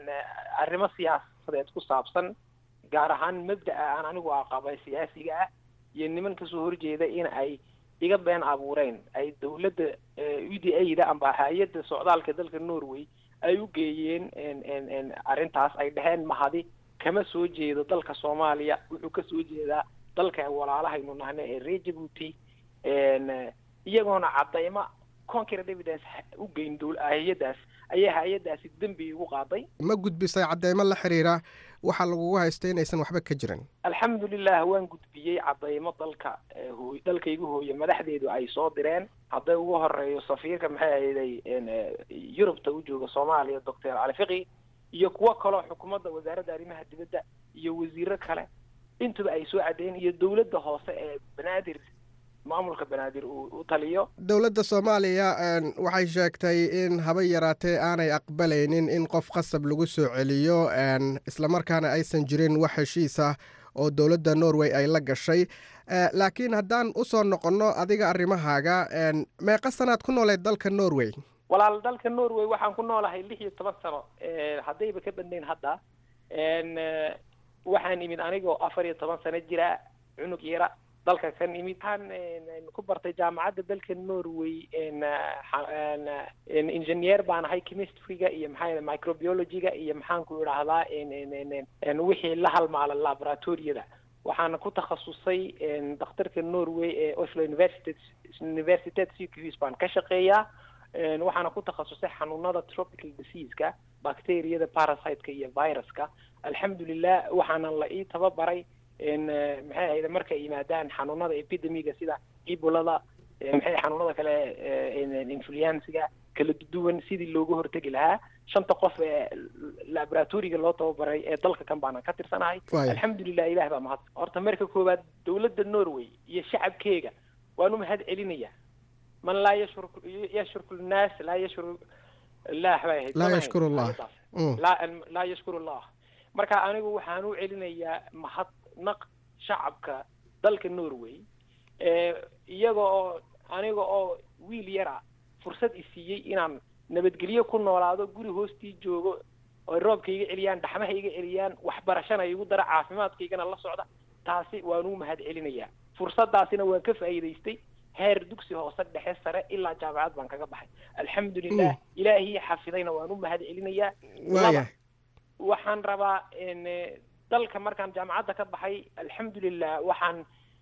arrimo siyaasadeed ku saabsan gaar ahaan mabda'a aan anigu aqaabay siyaasiga ah iyo niman ka soo horjeeda in ay iga been abuureen ay dawladda U D A-da amba hay'adda socdaalka dalka Norway ay u geeyeen en en en arintaas ay dhaheen mahadi kama soo jeedo dalka Soomaaliya wuxuu ka soo jeedaa dalka walaalahaynu nahne ee reer Djibouti en iyagoona cadayma concrete evidence u geyn dowl hay'adaas ayaa hay'adaasi dambi ugu qaaday ma gudbisay cadaymo la xiriira waxa lagu haystay inaysan waxba ka jirin alxamdulillah waan gudbiyay cadaymo dalka hooy dalkaygu hooyo madaxdeedu ay soo direen haday ugu horeeyo safiirka maxay ahayd in Yurubta u jooga Soomaaliya Doctor Ali Fiqi iyo kuwa kale xukuumadda wasaaradda arrimaha dibadda iyo wasiirro kale intuba ay soo cadeen iyo dawladda hoose ee Banaadir maamulka Banaadir uu taliyo dawladda Soomaaliya waxay sheegtay in haba yaraatee aanay aqbalaynin in qof qasab lagu soo celiyo isla markaana aysan jirin wax heshiis ah oo dawladda Norway ay la gashay laakiin haddaan u soo noqono adiga arrimahaaga meeqa sanaad ku noolayd dalka Norway walaal dalka Norway waxaan ku noolahay lix iyo toban sano ee hadayba ka badnayn hadda een waxaan imid anigoo afar iyo toban sano jira cunug yara dalka kan imid waxaan ku bartay jaamacadda dalka Norway een een engineer baan ahay chemistry-ga iyo maxay microbiology-ga iyo maxaan ku yiraahdaa een een wixii la halmaala laboratory-da waxaan ku takhasusay een dhakhtarka Norway ee Oslo University University Sykehus baan ka shaqeeyaa een waxaan ku takhasusay xanuunada tropical disease-ka bacteria-da parasite-ka iyo virus-ka alxamdulillah waxaan la ii tababaray in maxay ahayd markay yimaadaan xanuunada epidemiga sida Ebola maxay xanuunada kale in influenza-ga kala duwan sidii looga hortagi lahaa shanta qof ee laboratory-ga loo tababaray ee dalka kan baan ka tirsanahay alxamdulillah ilaah baa mahad horta marka koobaad dawladda Norway iyo shacabkeega waanu mahad celinaya man la yashkur yashkur الناس لا يشكر الله لا يشكر الله لا لا يشكر الله marka anigu waxaan u celinayaa mahad naq shacabka dalka Norway ee iyaga oo aniga oo wiil yara fursad isiiyay inaan nabadgeliyo ku noolaado guri hoostii joogo oo roobkayga celiyaan dhaxmahayga celiyaan waxbarashada igu dara caafimaadkaygana la socda taasi waan u mahad celinayaa fursadaasina waan ka faa'iideystay heer dugsi hoose dhexe sare ilaa jaamacad baan kaga baxay alxamdulillah ilaahi xafidayna waan u mahad celinayaa waxaan rabaa in dalka markaan jaamacadda ka baxay alxamdulillah waxaan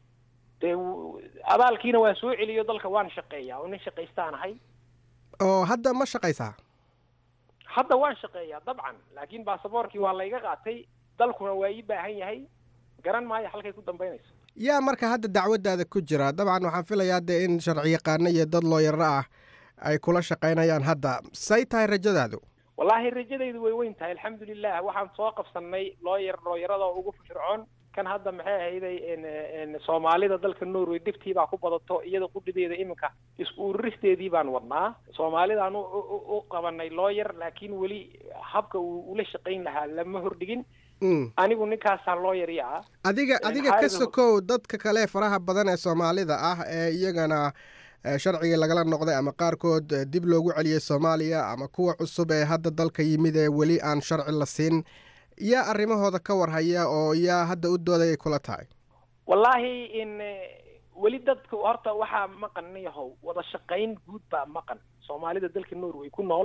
abaalkiina waan soo celiyo dalka waan shaqeeyaa oo nin shaqaystaanahay oo hadda ma shaqaysaa hadda waan shaqeeyaa dabcan laakiin baasaboorkii waa layga qaatay dalkuna waa ii baahan yahay garan maayo halkay ku dambaynayso yaa marka hadda dacwaddaada ku jira dabcan waxaan filayaa dee in sharciyaqaano iyo dad looyaro ah ay kula shaqaynayaan hadda say tahay rajadaadu wallaahi rajadaydu way weyn tahay alxamdulilah waxaan soo qabsanay looyar looyarada ugu fircoon kan hadda maxay ahayday soomaalida dalka norway dibtii baa ku badato iyada qudhideeda iminka isku ururisteedii baan wadnaa soomaalidaan u qabanay looyar laakiin weli habka uu ula shaqayn lahaa lama hordhigin anigu ninkaasaan looyari ah adiga adiga ka sokow dadka kale faraha badan ee soomaalida ah ee iyagana sharciga lagala noqday ama qaarkood dib loogu celiyey soomaaliya ama kuwa cusub ee hadda dalka yimid ee weli aan sharci la siin yaa arrimahooda ka warhaya oo yaa hadda u doodayay kula tahay wallaahi in weli dadka horta waxaa maqan yahow wada shaqayn guud baa maqan soomaalida dalka norway ku nool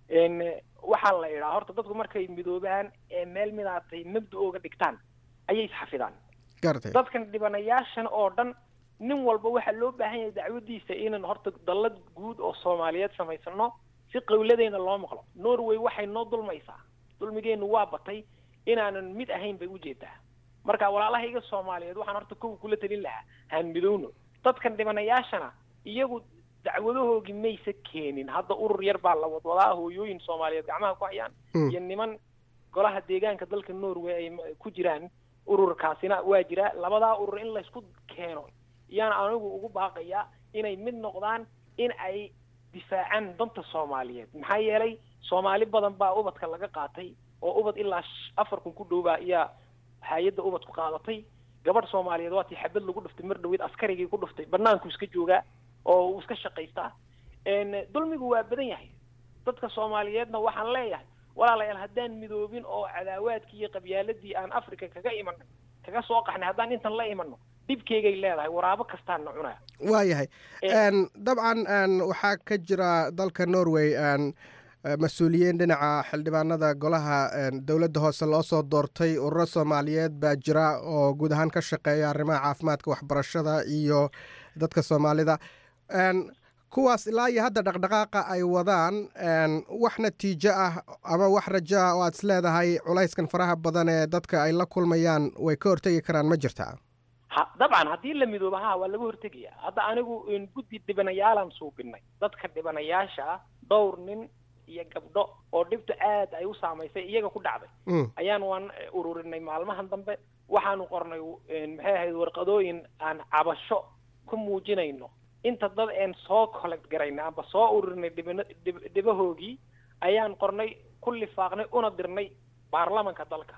waxaa la idhaa horta dadku markay midoobaan ee meel midaatay mabda-ooga dhigtaan ayay isxafidaan dadkan dhibanayaashan oo dhan nin walba waxaa loo baahan yahay dacwadiisa inaan horta dallad guud oo soomaaliyeed samaysano si qowladeyna loo maqlo norway waxay noo dulmaysaa dulmigeenu waa batay inaanan mid ahayn bay ujeedaa marka walaalahayga soomaaliyeed waxaan horta kow kula talin lahaa haan midowno dadkan dhibanayaashana iyagu dacwadahoogii maysa keenin hadda urur yar baa la wadwadaa hooyooyin soomaaliyeed gacmaha ku hayaan iyo niman golaha deegaanka dalka norway ay ku jiraan ururkaasina waa jira labadaa urur in laysku keeno iyaan anigu ugu baaqayaa inay mid noqdaan in ay difaacaan danta soomaaliyeed maxaa yeelay soomaali badan baa ubadka laga qaatay oo ubad ilaa afar kun ku dhowbaa ayaa hay-adda ubad ku qaadatay gabadh soomaaliyeed waatii xabad lagu dhuftay mar dhaweyd askarigii ku dhuftay banaanku iska joogaa oo uu iska shaqaystaa dulmigu waa badan yahay dadka soomaaliyeedna waxaan leeyahay walaalayaal haddaan midoobin oo cadaawaadkii iyo qabyaaladii aan africa kaga imanay kaga soo qaxnay haddaan intan la imano dhibkeygay leedahay waraabo kastaana cunaya waayahay dabcan waxaa ka jira dalka norway mas-uuliyiin dhinaca xildhibaanada golaha dowladda hoose loo soo doortay ururo soomaaliyeed baa jira oo guud ahaan ka shaqeeya arrimaha caafimaadka waxbarashada iyo dadka soomaalida kuwaas ilaa iyo hadda dhaqdhaqaaqa ay wadaan wax natiijo ah ama wax rajo ah oo aad is leedahay culayskan faraha badan ee dadka ay la kulmayaan way ka hortegi karaan ma jirtaa ha dabcan haddii la midooba ha waa laga hortegaya hadda anigu guddi dhibanayaalaan suubinay dadka dhibanayaasha dhowr nin iyo gabdho oo dhibta aad ay u saamaysay iyaga ku dhacday ayaan waan ururinay maalmahan dambe waxaanu qornay maxay ahayd warqadooyin aan cabasho ku muujinayno inta dad een soo collect garayna amba soo ururinay dhibahoogii ayaan qornay ku lifaaqnay una dirnay baarlamanka dalka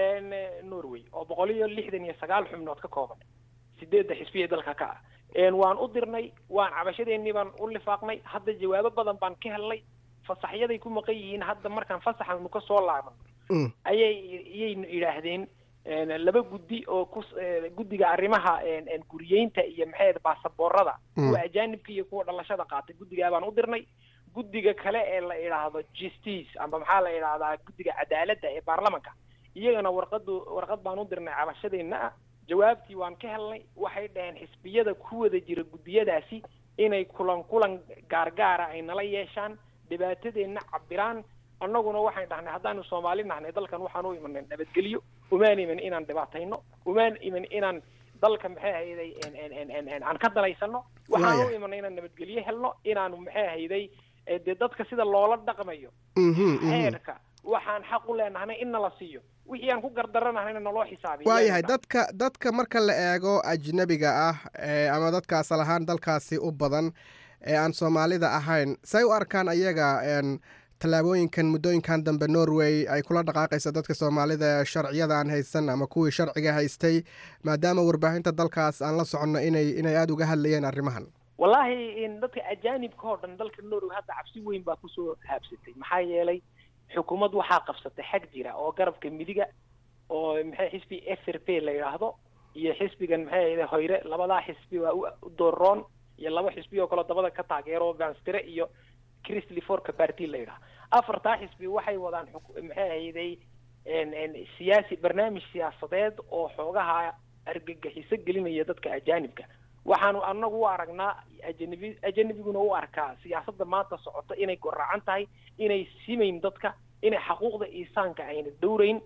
norway oo boqol iyo lixdan iyo sagaal xubnood ka kooban sideedda xisbiya dalka ka ah waan u dirnay waan cabashadeenii baan u lifaaqnay hadda jawaabo badan baan ka helnay fasaxyaday ku maqan yihiin hadda markaan fasaxanu ka soo laaban ayay iyay yidhaahdeen laba guddi oo ku guddiga arrimaha guriyeynta iyo maxay baasaboorada kuwa ajaanibka iyo kuwa dhalashada qaatay guddigaa baan u dirnay guddiga kale ee la idhaahdo justice amba maxaa la idhaahdaa guddiga cadaaladda ee baarlamanka iyagana warqadu warqad baan u dirnay cabashadeenna ah jawaabtii waan ka helnay waxay dhaheen xisbiyada ku wada jira guddiyadaasi inay kulan kulan gaargaara ay nala yeeshaan dhibaatadeenna cabiraan annaguna waxaan dhahnay haddaanu soomaali nahnay dalkan waxaan u imanay nabadgelyo umaan iman inaan dhibaatayno umaan iman inaan dalka maxay ahayday aan ka dalaysano waxaan u imanay inaan nabadgelyo helno inaanu maxay ahayday dee dadka sida loola dhaqmayo xeerka waxaan xaq u leenahnay in nala siiyo wixii aan ku gardaranahayna naloo xisaabiyo waayahay dadka dadka marka la eego ajnabiga ah ama dadka asal ahaan dalkaasi u badan ee aan soomaalida ahayn say u arkaan ayaga tallaabooyinkan muddooyinkan dambe norway ay kula dhaqaaqaysa dadka soomaalida sharciyada aan haysan ama kuwii sharciga haystay maadaama warbaahinta dalkaas aan la soconno inay inay aada uga hadlayeen arrimahan wallaahi dadka ajaanibka oo dhan dalka norway hadda cabsi weyn baa kusoo haabsatay maxaa yeelay xukuumad waxaa qabsatay xag jira oo garabka midiga oo maxay xisbi f r p la yidhaahdo iyo xisbigan maxay ahayde hoyre labadaa xisbi waa u dooroon iyo laba xisbi oo kaleo dabada ka taageero ganstire iyo chrisley forka party la yidhaha afartaa xisbi waxay wadaan maxay ahayday siyaasi barnaamij siyaasadeed oo xoogaha argagixiso gelinaya dadka ajaanibka waxaanu anagu u aragnaa ajanabi ajanabiguna u arkaa siyaasadda maanta socota inay goraacan tahay inay simayn dadka inay xaquuqda insaanka ayna dowrayn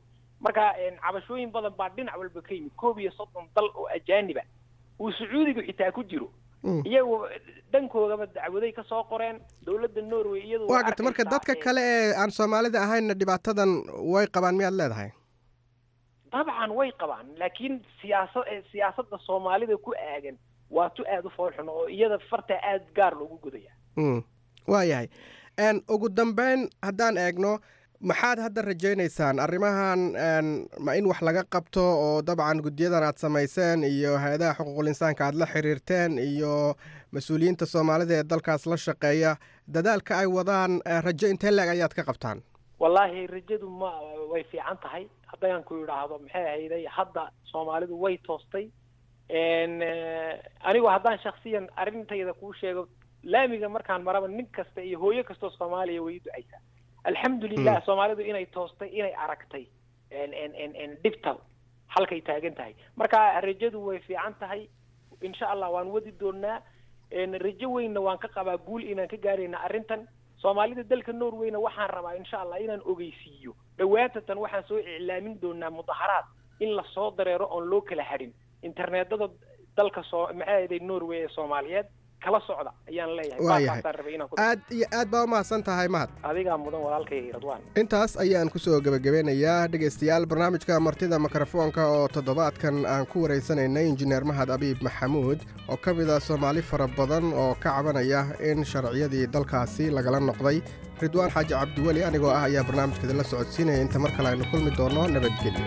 marka cabashooyin badan baa dhinac walba ka yimid koob iyo soddon dal oo ajaaniba uu sacuudigu xitaa ku jiro iyagu dhankoodaba dacwaday ka soo qoreen dowladda Norway iyadu waa garta marka dadka kale ee aan Soomaalida ahayn dhibaatadan way qabaan miyaad leedahay dabcan way qabaan laakiin siyaasad siyaasadda Soomaalida ku aagan waa tu aad u foolxun oo iyada farta aad gaar loogu gudaya mm waayahay aan ugu dambeyn haddaan eegno maxaad hadda rajaynaysaan arrimahan ma in wax laga qabto oo dabcan guddiyadan aad samayseen iyo hay'adaha xuquuqul insaanka aad la xiriirteen iyo mas-uuliyiinta Soomaalida ee dalkaas la shaqeeya dadaalka ay wadaan rajo intee leeg ayaad ka qabtaan wallaahi rajadu ma way fiican tahay haddaan ku yiraahdo maxay ahayd hadda Soomaalidu way toostay een anigu haddaan shakhsiyan arintayda ku sheego laamiga markaan maraba nin kasta iyo hooyo kasta Soomaaliya way ducaysaa alxamdulillah Soomaalidu inay toostay inay aragtay en en en en dibtal halkay taagan tahay marka rajadu way fiican tahay insha Allah waan wadi doonaa en rajo weyn waan ka qabaa guul inaan ka gaarayna arintan Soomaalida dalka Norwayna waxaan rabaa insha Allah inaan ogeysiiyo dhawaatan waxaan soo iclaamin doonaa mudaharaad in la soo dareero oo loo kala xarin internetada dalka soo maxay Norway ee Soomaaliyeed kala socda ayaan leeyahay aad iyo aad baa mahadsan tahay mahad adiga mudan walaalkay Radwan intaas ayaan ku soo gabagabeynayaa dhageystayaal barnaamijka martida mikrofoonka oo toddobaadkan aan ku wareysanaynay injineer Mahad Abiib Maxamuud oo ka mid ah Soomaali fara badan oo ka cabanaya in sharciyadii dalkaasi lagala noqday Ridwaan Xaaji Cabdiwali anigoo ah ayaa barnaamijka la socodsiinaya inta mar kale aynu kulmi doono nabadgelyo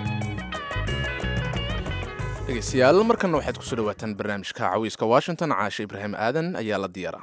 dhegeystayaal markana waxaad ku soo dhawaataan barnaamijka cawiiska Washington Caashe Ibraahim Aadan ayaa la diyaara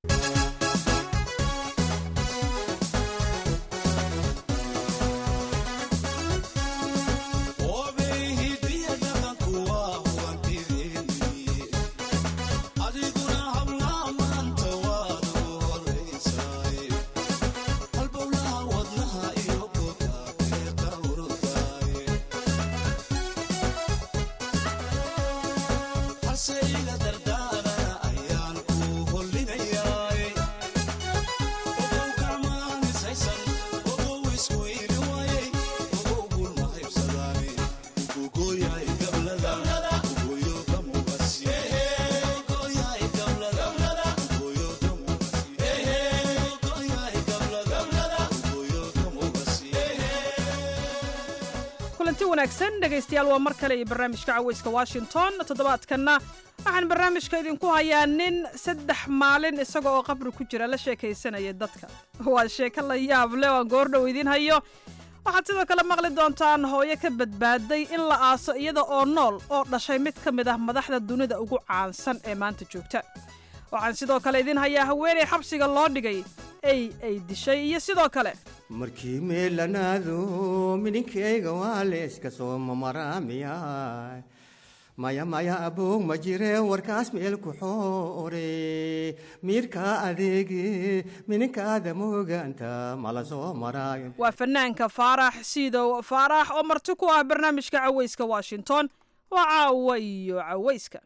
dhegeystayaal waa mar kale iyo barnaamijka caweyska Washington toddobaadkana waxaan barnaamijka idinku hayaa nin saddex maalin isaga oo qabri ku jira la sheekaysanaya dadka waa sheeko la yaab leh oo goordhow idin hayo waxaad sidoo kale maqli doontaan hooyo ka badbaaday in la aaso iyada oo nool oo dhashay mid ka mid ah madaxda dunida ugu caansan ee maanta joogta waxaan sidoo kale idin hayaa haweeney xabsiga loo dhigay ay ay dishay iyo sidoo kale markii meelanaado mininkeyga waa leeska soo mamaraamiya maya maya aboog ma jire warkaas meel ku xoore miirka adeege mininkaada mooganta mala soo maraayo waa fanaanka Faarax Siidow Faarax oo marti ku ah barnaamijka caweyska Washington waa caawa iyo caweyska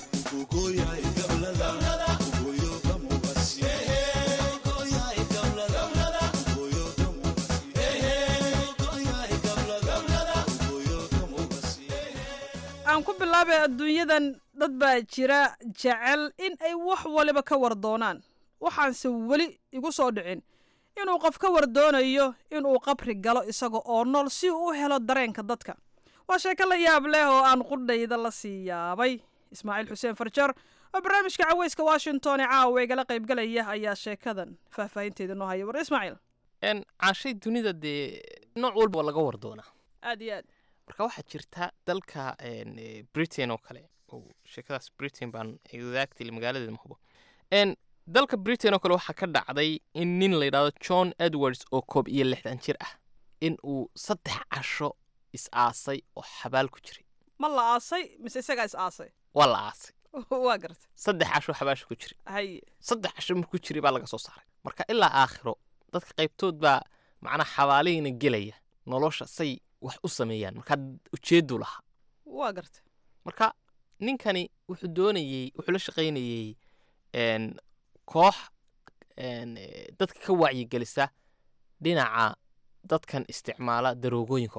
aan ku bilaabay adduunyadan dad baa jira jecel in ay wax waliba ka war doonaan waxaanse weli igu soo dhicin inuu qof ka war doonayo inuu qabri galo isaga oo nool si uu u helo dareenka dadka waa sheeko la yaab leh oo aan qudhayda la sii yaabay Ismaaciil Xuseen Farjar oo barnaamijka caweyska Washington ee caawa igala qayb galaya ayaa sheekadan faahfaahinteeda noo haya war Ismaaciil en caashay dunida dee nooc walba laga war doonaa aad iyo aad marka waxaa jirta dalka Britain oo kale oo sheekadaas Britain baan exactly magaaladeeda ma hubo en dalka Britain oo kale waxaa ka dhacday in nin la yiraahdo John Edwards oo koob iyo lixdan jir ah in uu saddex casho is aasay oo xabaal ku jiray ma la aasay mise isaga is aasay waa la aasay waa gartay saddex casho xabaasha ku jiray hay saddex casho markuu jiray baa laga soo saaray marka ilaa aakhiro dadka qaybtood baa macna xabaalihiina gelaya nolosha say wax u sameeyaan marka ujeedu lahaa waa gartay marka ninkani wuxuu doonayay wuxuu la shaqeynayay een koox een dadka ka wacyi gelisa dhinaca dadkan isticmaala daroogooyinka oo kale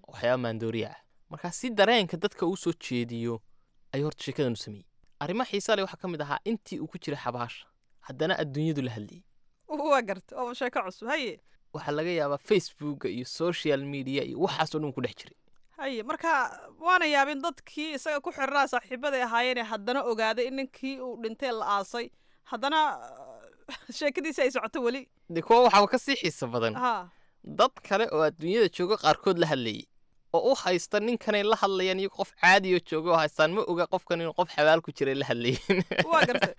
waxyaaba maandooriya ah markaa si dareenka dadka uu soo jeediyo ayuu horta sheekadan u sameeyey arrimaha xiisaa leh waxaa ka mid ahaa intii uu ku jiray xabaasha haddana adduunyadu la hadlayay waa garta oo sheeko cusub haye waxaa laga yaabaa facebooka iyo social media iyo waxaasoo dhan ku dhex jiray haye marka waana yaabin dadkii isaga ku xirnaa saaxiibaday ahaayeen haddana ogaaday in ninkii uu dhintay la aasay haddana sheekadiisi ay socoto weli de kuwa waxaaba ka sii xiiso badan ha dad kale oo adduunyada jooga qaarkood la hadlayay oo u haysta ninkanay la hadlayaan iyo qof caadiyo jooga oo haystaan ma oga qofkan inuu qof xabaal ku jiray la hadlayeen waa gartay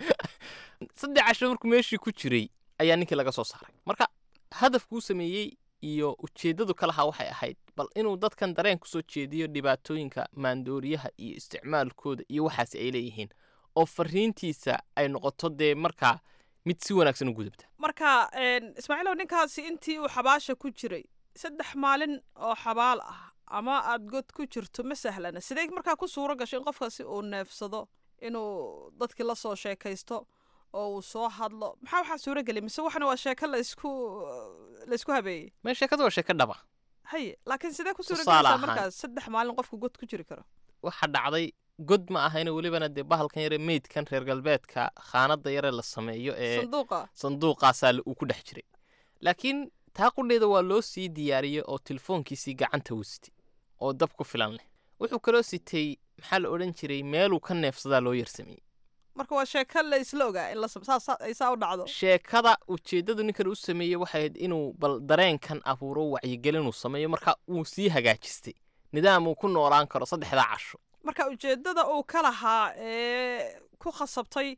saddex casho markuu meeshii ku jiray ayaa ninkii laga soo saaray marka hadafkuu sameeyey iyo ujeeddadu ka lahaa waxay ahayd bal inuu dadkan dareen ku soo jeediyo dhibaatooyinka maandooriyaha iyo isticmaalkooda iyo waxaas ay leeyihiin oo fariintiisa ay noqoto dee markaa mid si wanaagsan u gudubta marka ismaaciilow ninkaasi intii uu xabaasha ku jiray saddex maalin oo xabaal ah ama aad god ku jirto ma sahlana sidee markaa ku suuro gashay in qofkaasi uu neefsado inuu dadkii la soo sheekaysto oo uu soo hadlo maxaa waxaa suuro gelay mise waxana waa sheeko laysku laysku habeeyey ma sheekadu waa sheeko dhaba haye laakiin sidee ku suuro galaysaa markaas saddex maalin qofku god ku jiri karo waxa dhacday god ma ahayna welibana dee bahalkan yare meydkan reer galbeedka khaanada yare la sameeyo ee sanduuqa sanduuqaasaa uu ku dhex jiray laakiin taa qudheeda waa loo sii diyaariyey oo telefoonkiisii gacanta u sitay oo dab ku filan leh wuxuu kaloo sitay maxaa la odhan jiray meeluu ka neefsadaa loo yarsameeyey marka waa sheeko la isla ogaa in ay saa u dhacdo sheekada ujeeddadu ninkan u sameeyey waxay ahayd inuu bal dareenkan abuuro wacyigelinuu sameeyo marka uu sii hagaajistay nidaam uu ku noolaan karo saddexdaa casho marka ujeeddada uu ka lahaa ee ku khasabtay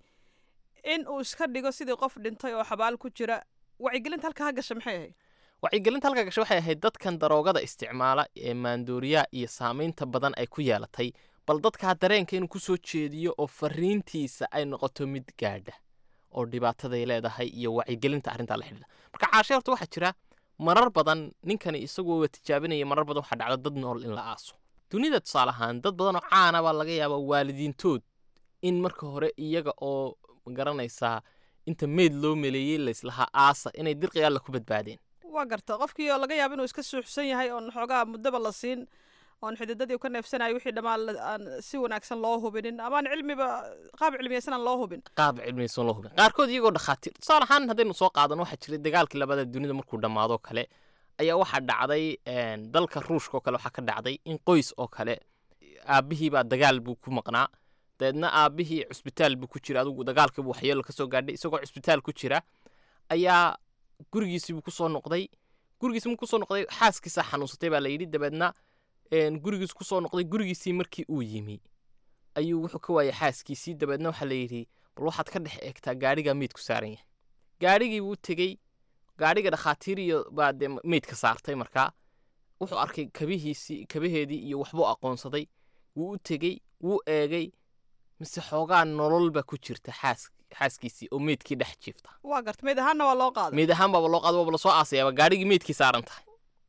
in uu iska dhigo sidii qof dhintay oo xabaal ku jira wacyigelinta halka ha gasha maxay ahayd wacyigelinta halka gasha waxay ahayd dadkan daroogada isticmaala ee maandooriyaha iyo saamaynta badan ay ku yeelatay bal dadkaa dareenka inuu ku soo jeediyo oo fariintiisa ay noqoto mid gaadha oo dhibaataday leedahay iyo wacyigelinta arrintaa la xidhiidha marka caashe horta waxaa jira marar badan ninkani isagoo waa tijaabinaya marar badan waxaa dhacda dad nool in la aaso dunida tusaale ahaan dad badan oo caana baa laga yaabaa waalidiintood in marka hore iyaga oo garanaysaa inta meyd loo meleeyey layslahaa aasa inay dirqi alla ku badbaadeen waa garta qofkii oo laga yaabo inuu iska suuxsan yahay oon xoogaa muddaba la siin oon xididadii ka neefsanayo wixii dhammaan aan si wanaagsan loo hubinin amaan cilmiba qaab cilmiyeysan aan loo hubin qaab cilmiyeysan loo hubin qaarkood iyagoo dhakhaatiir tusaale ahaan haddaynu soo qaadano waxaa jiray dagaalkii labada dunida markuu dhammaado kale ayaa waxaa dhacday dalka ruushka oo kale waxaa ka dhacday in qoys oo kale aabbihii baa dagaal buu ku maqnaa dabeedna aabbihii cusbitaal buu ku jira adigu dagaalkii buu waxyeelo ka soo gaadhay isagoo cusbitaal ku jira ayaa gurigiisii buu ku soo noqday gurigiisii markuu kusoo noqday xaaskiisaa xanuunsatay baa la yidhi dabeedna gurigiis ku soo noqday gurigiisii markii uu yimi ayuu wuxuu ka waayay xaaskiisii dabeedna waxaa la yidhi bal waxaad ka dhex eegtaa gaadhigaa meydku saaran yahay gaadhigii buu tegey gaadhiga dhakhaatiir iyo baa dee meydka saartay markaa wuxuu arkay kabihiisii kabaheedii iyo waxbuu aqoonsaday wuu u tegey wuu eegay mise xoogaa nolol baa ku jirta xaas xaaskiisii oo meydkii dhex jiifta waa garta meyd ahaanna waa loo qaaday meyd ahaan baaba loo qaaday waaba lasoo aasayaaba gaadhigii meydkii saaran tahay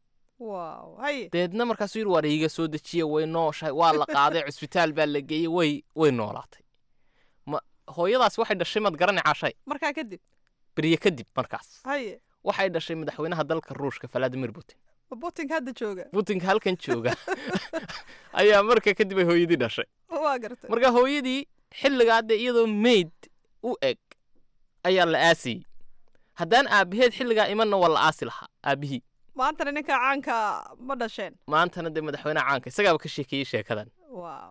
wow haye deedna markaasuu yidhi waa iiga soo dejiya way nooshahay waa la qaaday cusbitaal baa la geeyey way way noolaatay ma hooyadaasi waxay dhashay maad garanay caashay markaa kadib beriye kadib markaas haye waxay dhashay madaxweynaha dalka ruushka Vladimir Putin Putinka hadda jooga Putinka halkan jooga ayaa marka kadib ay hooyadii dhashay waa gartay marka hooyadii xilligaa dee iyadoo meyd u eg ayaa la aasiyey haddaan aabaheed xilligaa imanna waa la aasi lahaa aabihii maantana ninka caanka ma dhasheen maantana dee madaxweynaha caanka isagaaba ka sheekeeyey sheekadan wow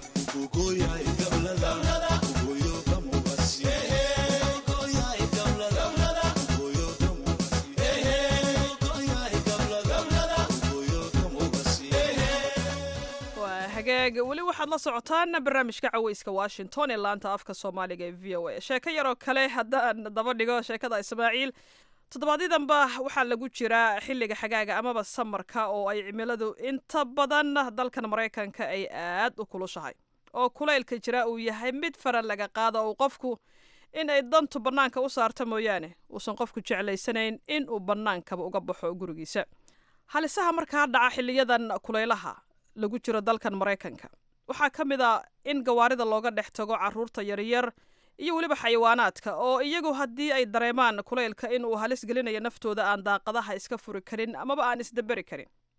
weli waxaad la socotaan barnaamijka caweyska Washington ee laanta afka Soomaaliga ee V O A sheeko yar oo kale haddaan daba dhigo sheekada Ismaaciil toddobaadyadanba waxaa lagu jiraa xilliga xagaaga amaba samarka oo ay cimiladu inta badan dalkan Mareykanka ay aad u kulushahay oo kulaylka jira uu yahay mid fara laga qaado oo qofku in ay dantu banaanka u saarto mooyaane uusan qofku jeclaysanayn in uu banaankaba uga baxo gurigiisa halisaha markaa dhaca xilliyadan kulaylaha lagu jiro dalkan Mareykanka waxaa ka mid ah in gawaarida looga dhex tago caruurta yaryar iyo waliba xayawaanaadka oo iyagu haddii ay dareemaan kulaylka in uu halis gelinayo naftooda aan daaqadaha iska furi karin amaba aan isdabari karin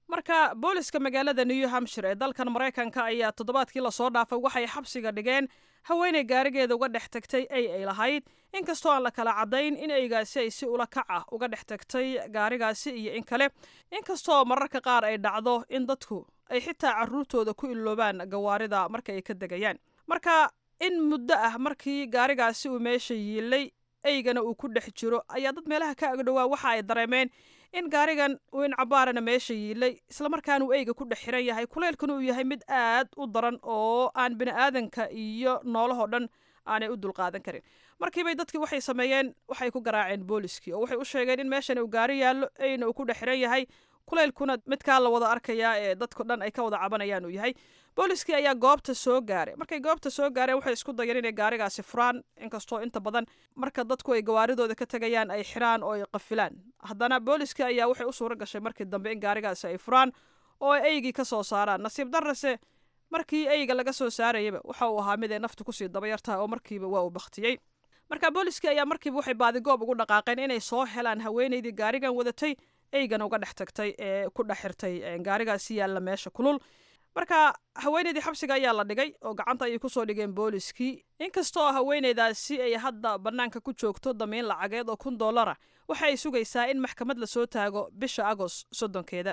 marka booliska magaalada new hampshire ee dalkan maraykanka ayaa toddobaadkii lasoo dhaafay waxay xabsiga dhigeen haweeney gaarigeeda uga dhex tagtay ay ay lahayd inkastoo aan la kala caddayn in eygaasi ay si ula kac ah uga dhex tagtay gaarigaasi iyo in kale inkastoo mararka qaar ay dhacdo in dadku ay xitaa carruurtooda ku iloobaan gawaarida marka ay ka degayaan marka in muddo ah markii gaarigaasi uu meesha yiilay eygana uu ku dhex jiro ayaa dad meelaha ka agdhowaa waxa ay dareemeen in gaarigan uu in cabaarana meesha yiilay islamarkaana uu eyga ku dhex xiran yahay kuleylkuna uu yahay mid aad u daran oo aan bini aadanka iyo noolahoo dhan aanay u dulqaadan karin markiibay dadkii waxay sameeyeen waxay ku garaaceen booliskii oo waxay u sheegeen in meeshan uu gaari yaallo eyna uu ku dhex xiran yahay kuleylkuna midkaa la wada arkayaa ee dadko dhan ay ka wada cabanayaan uu yahay booliskii ayaa goobta soo gaaray markay goobta soo gaareen waxay isku dayeen inay gaarigaasi furaan inkastoo inta badan marka dadku ay gawaaridooda ka tegayaan ay xiraan oo ay qafilaan haddana booliskii ayaa waxay u suuro gashay markii dambe in gaarigaasi ay furaan oo ay eygii ka soo saaraan nasiib darrase markii eyga laga soo saarayaba waxa uu ahaa mid ay naftu kusii dabayartahay oo markiiba waa uu baktiyey marka booliskii ayaa markiiba waxay baadigoob ugu dhaqaaqeen inay soo helaan haweenaydii gaarigan wadatay eygana uga dhex tagtay ee ku dhex xirtay gaarigaasi yaalla meesha kulul marka haweenaydii xabsiga ayaa la dhigay oo gacanta ayay kusoo dhigeen booliskii inkastoo haweenaydaasi ay hadda bannaanka ku joogto damiin lacageed oo kun dollara waxa ay sugaysaa in maxkamad la soo taago bisha agost soddonkeeda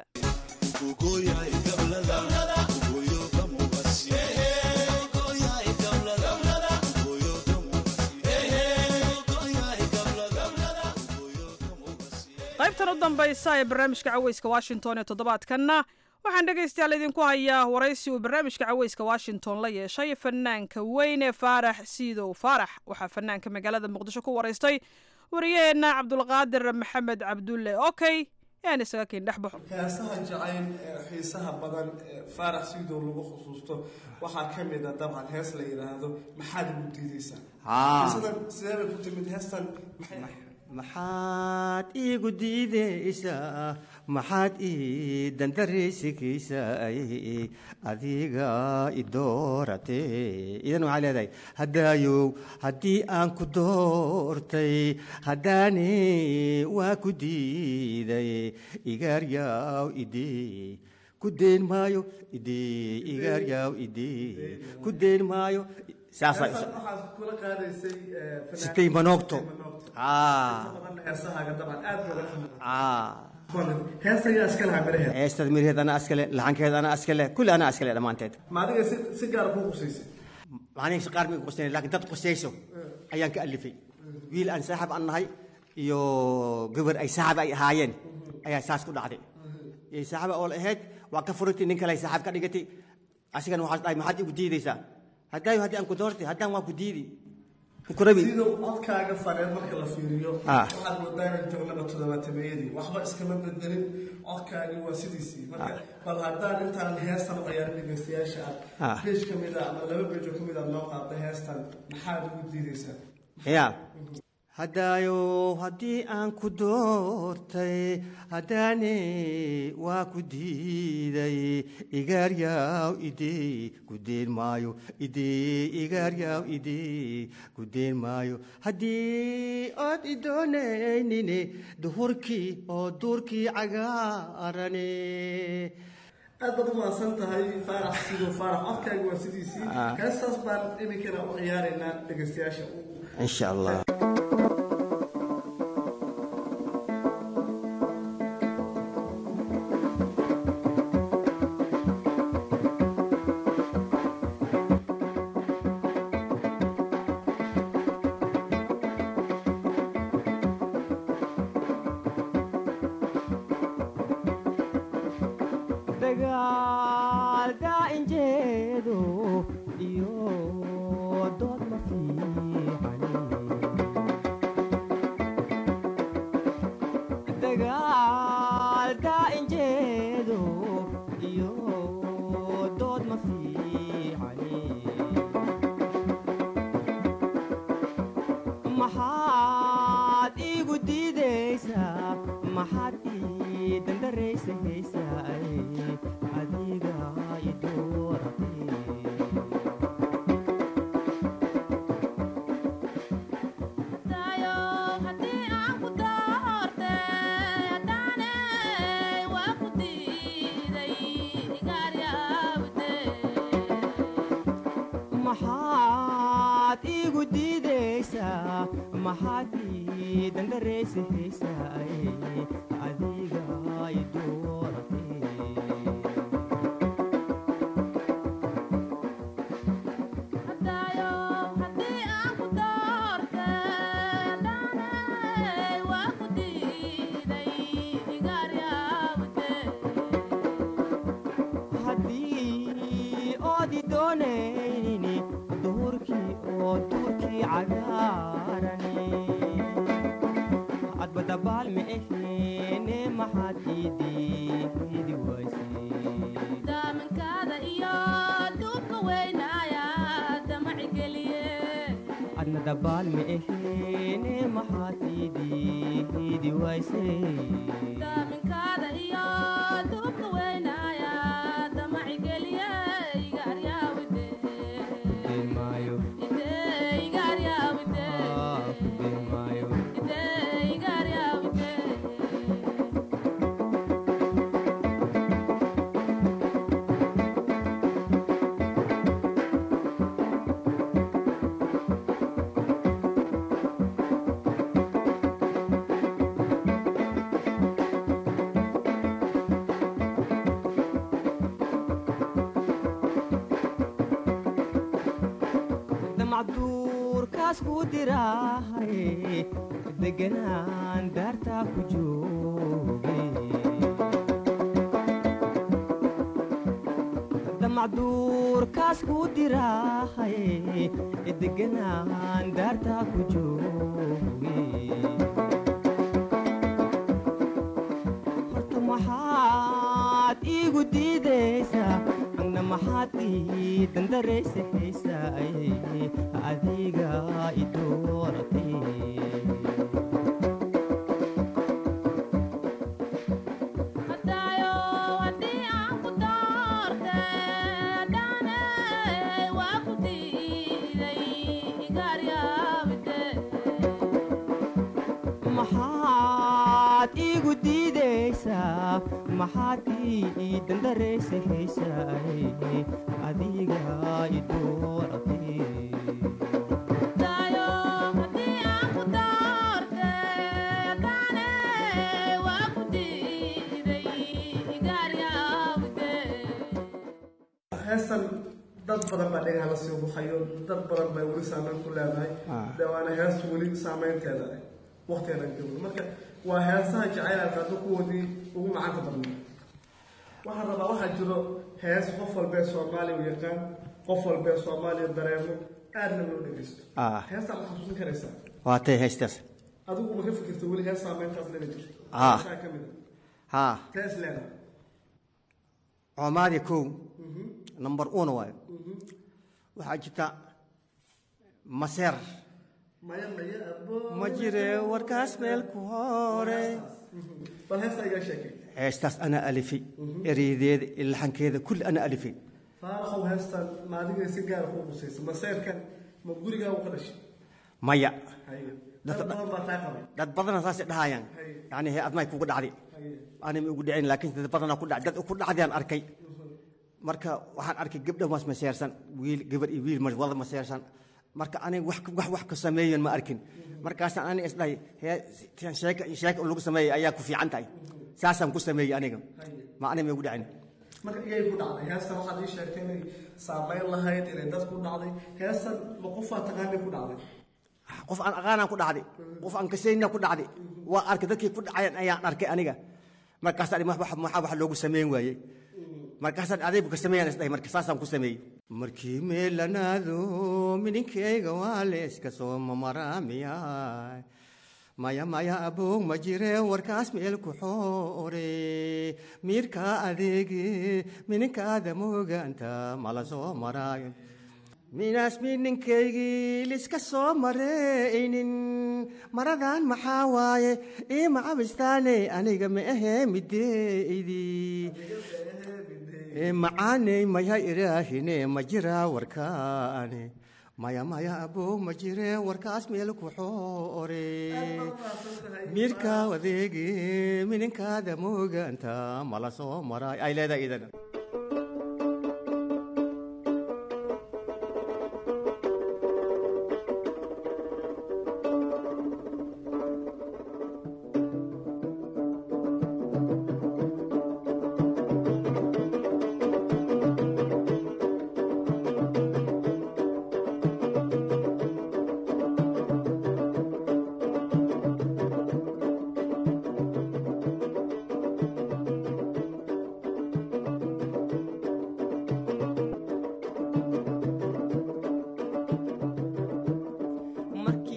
qaybtan u dambaysa ee barnaamijka caweyska washington ee toddobaadkanna waxaan dhegaystayaal idinku hayaa waraysi uu barnaamijka caweyska washington la yeeshay fanaanka weyne faarax siidow faarax waxaa fanaanka magaalada muqdisho ku waraystay wariyaheenna cabdulqaadir maxamed cabdulle okey yaan isaga kiin dhex baxo heesaha jacayl xiisaha badan faarax siidow lagu xusuusto waxaa ka mid a dabcan hees la yidhaahdo maxaad igu diidaysaa heesadan sidee bay ku timid heestan maxaad iigu diidaysaa maxaad ii dandaraysikaysaa adiga idooratee idan waxaa leedahay haddaayow haddii aan ku doortay haddaani waa ku diiday igaaryaw idee ku deen maayo idee igaaryaw idee ku deen maayo waxaad kula qaadaysay sitay manoogto heesahaaga dabcan aad heestayaa iska lahaa miraheed heestada miraheed anaa iskale laxankeed anaa iskale kulli anaa iskale dhammaanteed ma adiga si si gaara kuu qusaysay macnihiisa qaar ma qusayn laakiin dad qusayso ayaan ka alifay wiil aan saaxib aan nahay iyo gabar ay saaxib ay ahaayeen ayaa saas ku dhacday saaxiba oo ahayd waa ka furatay nin kale ay saaxib ka dhigatay asigana waxaas dhahay maxaad igu diidaysaa haddaayo haddii aan ku doortay haddaan waa ku diidi sidoo codkaaga faneed marka la fiiriyo waxaad moodaa joognaba toddobaatameyadii waxba iskama bedelin codkaagii waa sidiisii marka bal haddaan intaan heestan u ciyaarin dhegeystayaasha aad beej ka mid a ama laba beejo ka mid aad noo qaadda heestan maxaad ugu diidaysaa ya haddaayo haddii aan ku doortay haddaane waa ku diiday igaaryaw idee ku deen maayo idee igaaryaw idee ku deen maayo haddii ood idoonaynine duhurkii oo duurkii cagaarane aad baad umahadsan tahay faarax sidoo faarax codkaaga waa sidiisii heestaas baan iminkana u ciyaaraynaa dhegeystayaasha insha allah maxaadii dandareysa heysaaye adiga ay dooratay haddii oodi doonayni duhurkii oo duurkii cagaarani adba dabaal ma aheene maxaad iidiidi waysay daamankaada iyo duubka weynaaya damacigeliye adna dabaal ma aheene maxaad iidiidi waysay daamankaada iyo duubka weynaaya damacigeliye igaaryaawide maayo ide igaaryaawide maayo ide igaaryaawide damacduurkaas kuu diraahay deganaan daartaa ku jooge damacduurkaas kuu diraahay deganaan daartaa ku jooge horta maxaad iigu diidaysaa anna maxaad ii dandaraysa heysaaye adiga i dooratay hadaayo haddii aan ku doorte dhaane waa ku diiday igaaryaawide maxaad iigu diidaysaa maxaad ii dandaraysa heysaaye adiga i dooratay hadaayo haddii aan ku doorte dhaane waa ku diiday igaaryaawide heestan dad badan baa dhagaha la sii buxayo dad badan bay weli saameyn ku leedahay de waana heestu weli saameynteeda leh waqtigeedan joogo marka waa heesaha jacaylaalka hadda kuwoodii ugu macanta badnaa waxaan rabaa waxaa jiro hees qof walbee soomaaliya u yaqaan qof walbee soomaaliya dareemo aadna loo dhegeysto heestaa ma xasuusin karaysaa waa tay haystaas adigu ma ka fikirta weli hees saameyntaas lega jirto Ah. heesaha ka mid haa a hees leedahay coomaadiya kow number una waayo waxaa jirta maseer maya maya abo ma jire warkaas meel ku hore bal heestaa iga sheekay heestaas ana alifay ereydeeda iyo laxankeeda kulli ana alifay faaraxow heestan maadigay si gaar kuu qusaysa maseerkan ma gurigaagu ka dhashay maya haye dad badan baa taa qabay dad badana saasay dhahayaan yani he admay kugu dhacday ani ma ugu dhicin laakiin dad badana ku dhacday dad ku dhacdayaan arkay marka waxaan arkay gabdha mas maseersan wiil gabar iyo wiil mar wada maseersan marka aniga wax wax wax ka sameeyeen ma arkin markaasaan ani isdhahay hee sheeka sheeka lagu sameeyay ayaa ku fiican tahay saasaan ku sameeyey aniga ma aniga ma ugu dhicin marka iyay ku dhacday heestan waxaad ii sheegtay inay saameyn lahayd inay dad ku dhacday heestan ma qofaa taqaanay ku dhacday qof aan aqaanaan ku dhacday qof aan kasayna ku dhacday waa arkay dadkii ku dhacayaan ayaan arkay aniga markaasaan wax maxaa wax loogu sameyn waayey markaasaan adaygu ka sameeyaan isdhahay marka saasaan ku sameeyey markii meelanaado mininkayga waa leeska soo mamaraamiyaay maya maya aboog ma jire warkaas meel ku xoore miirkaa adeege mininkaada moogaanta mala soo maraayo minaas mininkaygii liska soo mareynin maradan maxaa waaye ii macabistaane aniga ma ahee mideydii macaaney maya ilaahine ma jiraa warkaane maya maya aboog ma jire warkaas meel ku xoore miirkaa adeege mininkaada moogaanta mala soo maraayo ay leedahay idana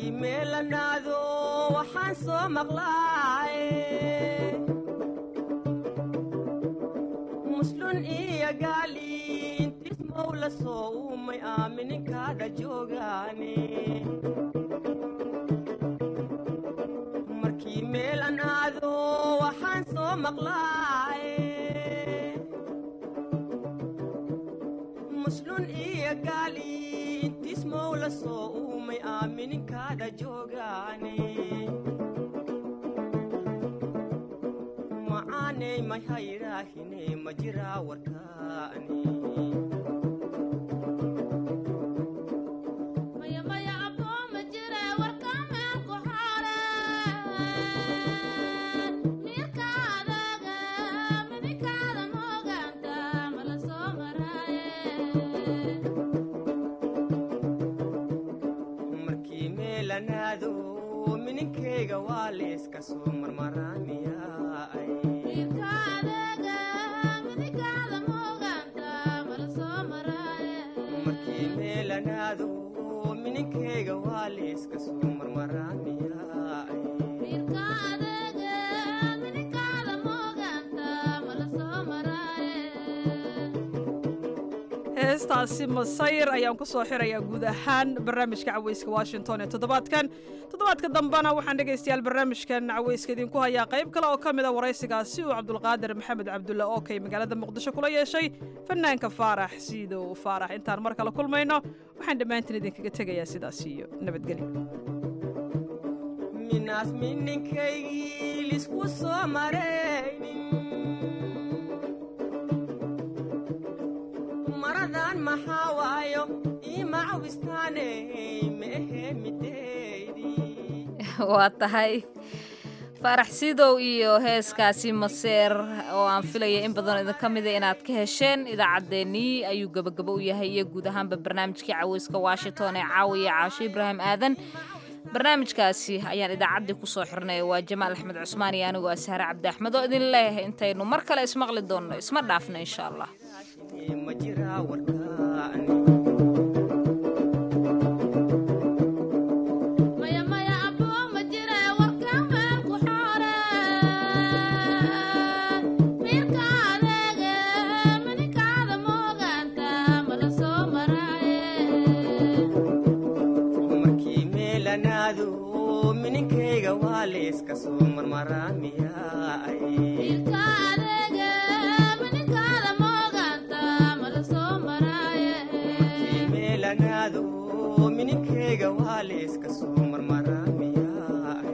markii meelanaado waxaan soo maqlaaye muslun iyo gaali intis mawla soo uumay aamininkaada joogaane markii meelan aado waxaan soo maqlaaye muslun iyo gaali intis mawla soo uumay aamininkaada joogaane macaaney may hayraahine ma jiraa warkaani mininkeyga waa leeska soo marmaraamiyaay markii meelanaado mininkeyga waa leeska soo marmaraamiyaay heestaasi masayr ayaan ku soo xirayaa guud ahaan barnaamijka caweyska washington ee toddobaadkan toddobaadka dambena waxaan dhegaystayaal barnaamijkan caweyska idinku hayaa qayb kale oo ka mida waraysigaasi uu cabdulqaadir maxamed cabdulle ookay magaalada muqdisho kula yeeshay fanaanka faarax siidow faarax intaan mar kale kulmayno waxaan dhammaantiin idinkaga tegayaa sidaas iyo nabadgelyo minaas mininkaygii lisku soo maraynin maradan maxaa waayo ii macawistaane meehe mideydi waa tahay faarax sidow iyo heeskaasi maseer oo aan filaya in badan idinka mida inaad ka hesheen idaacaddeenii ayuu gabagabo u yahay iyo guud ahaanba barnaamijkii caweyska washington ee caawiya caasho ibraahim aadan barnaamijkaasi ayaan idaacaddii ku soo xirnay waa jamaal axmed cusmaan iyo anigoo ashaare cabdi axmed oo idin leeyahay intaynu mar kale ismaqli doonno isma dhaafna insha allah ma jiraa warkaani mininkeyga waa leeska soo marmaraamiyaay meelanaado mininkeyga waa leeska soo marmaraamiyaay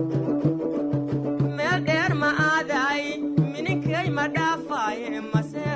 meel dheer ma aaday mininkay ma dhaafaye mase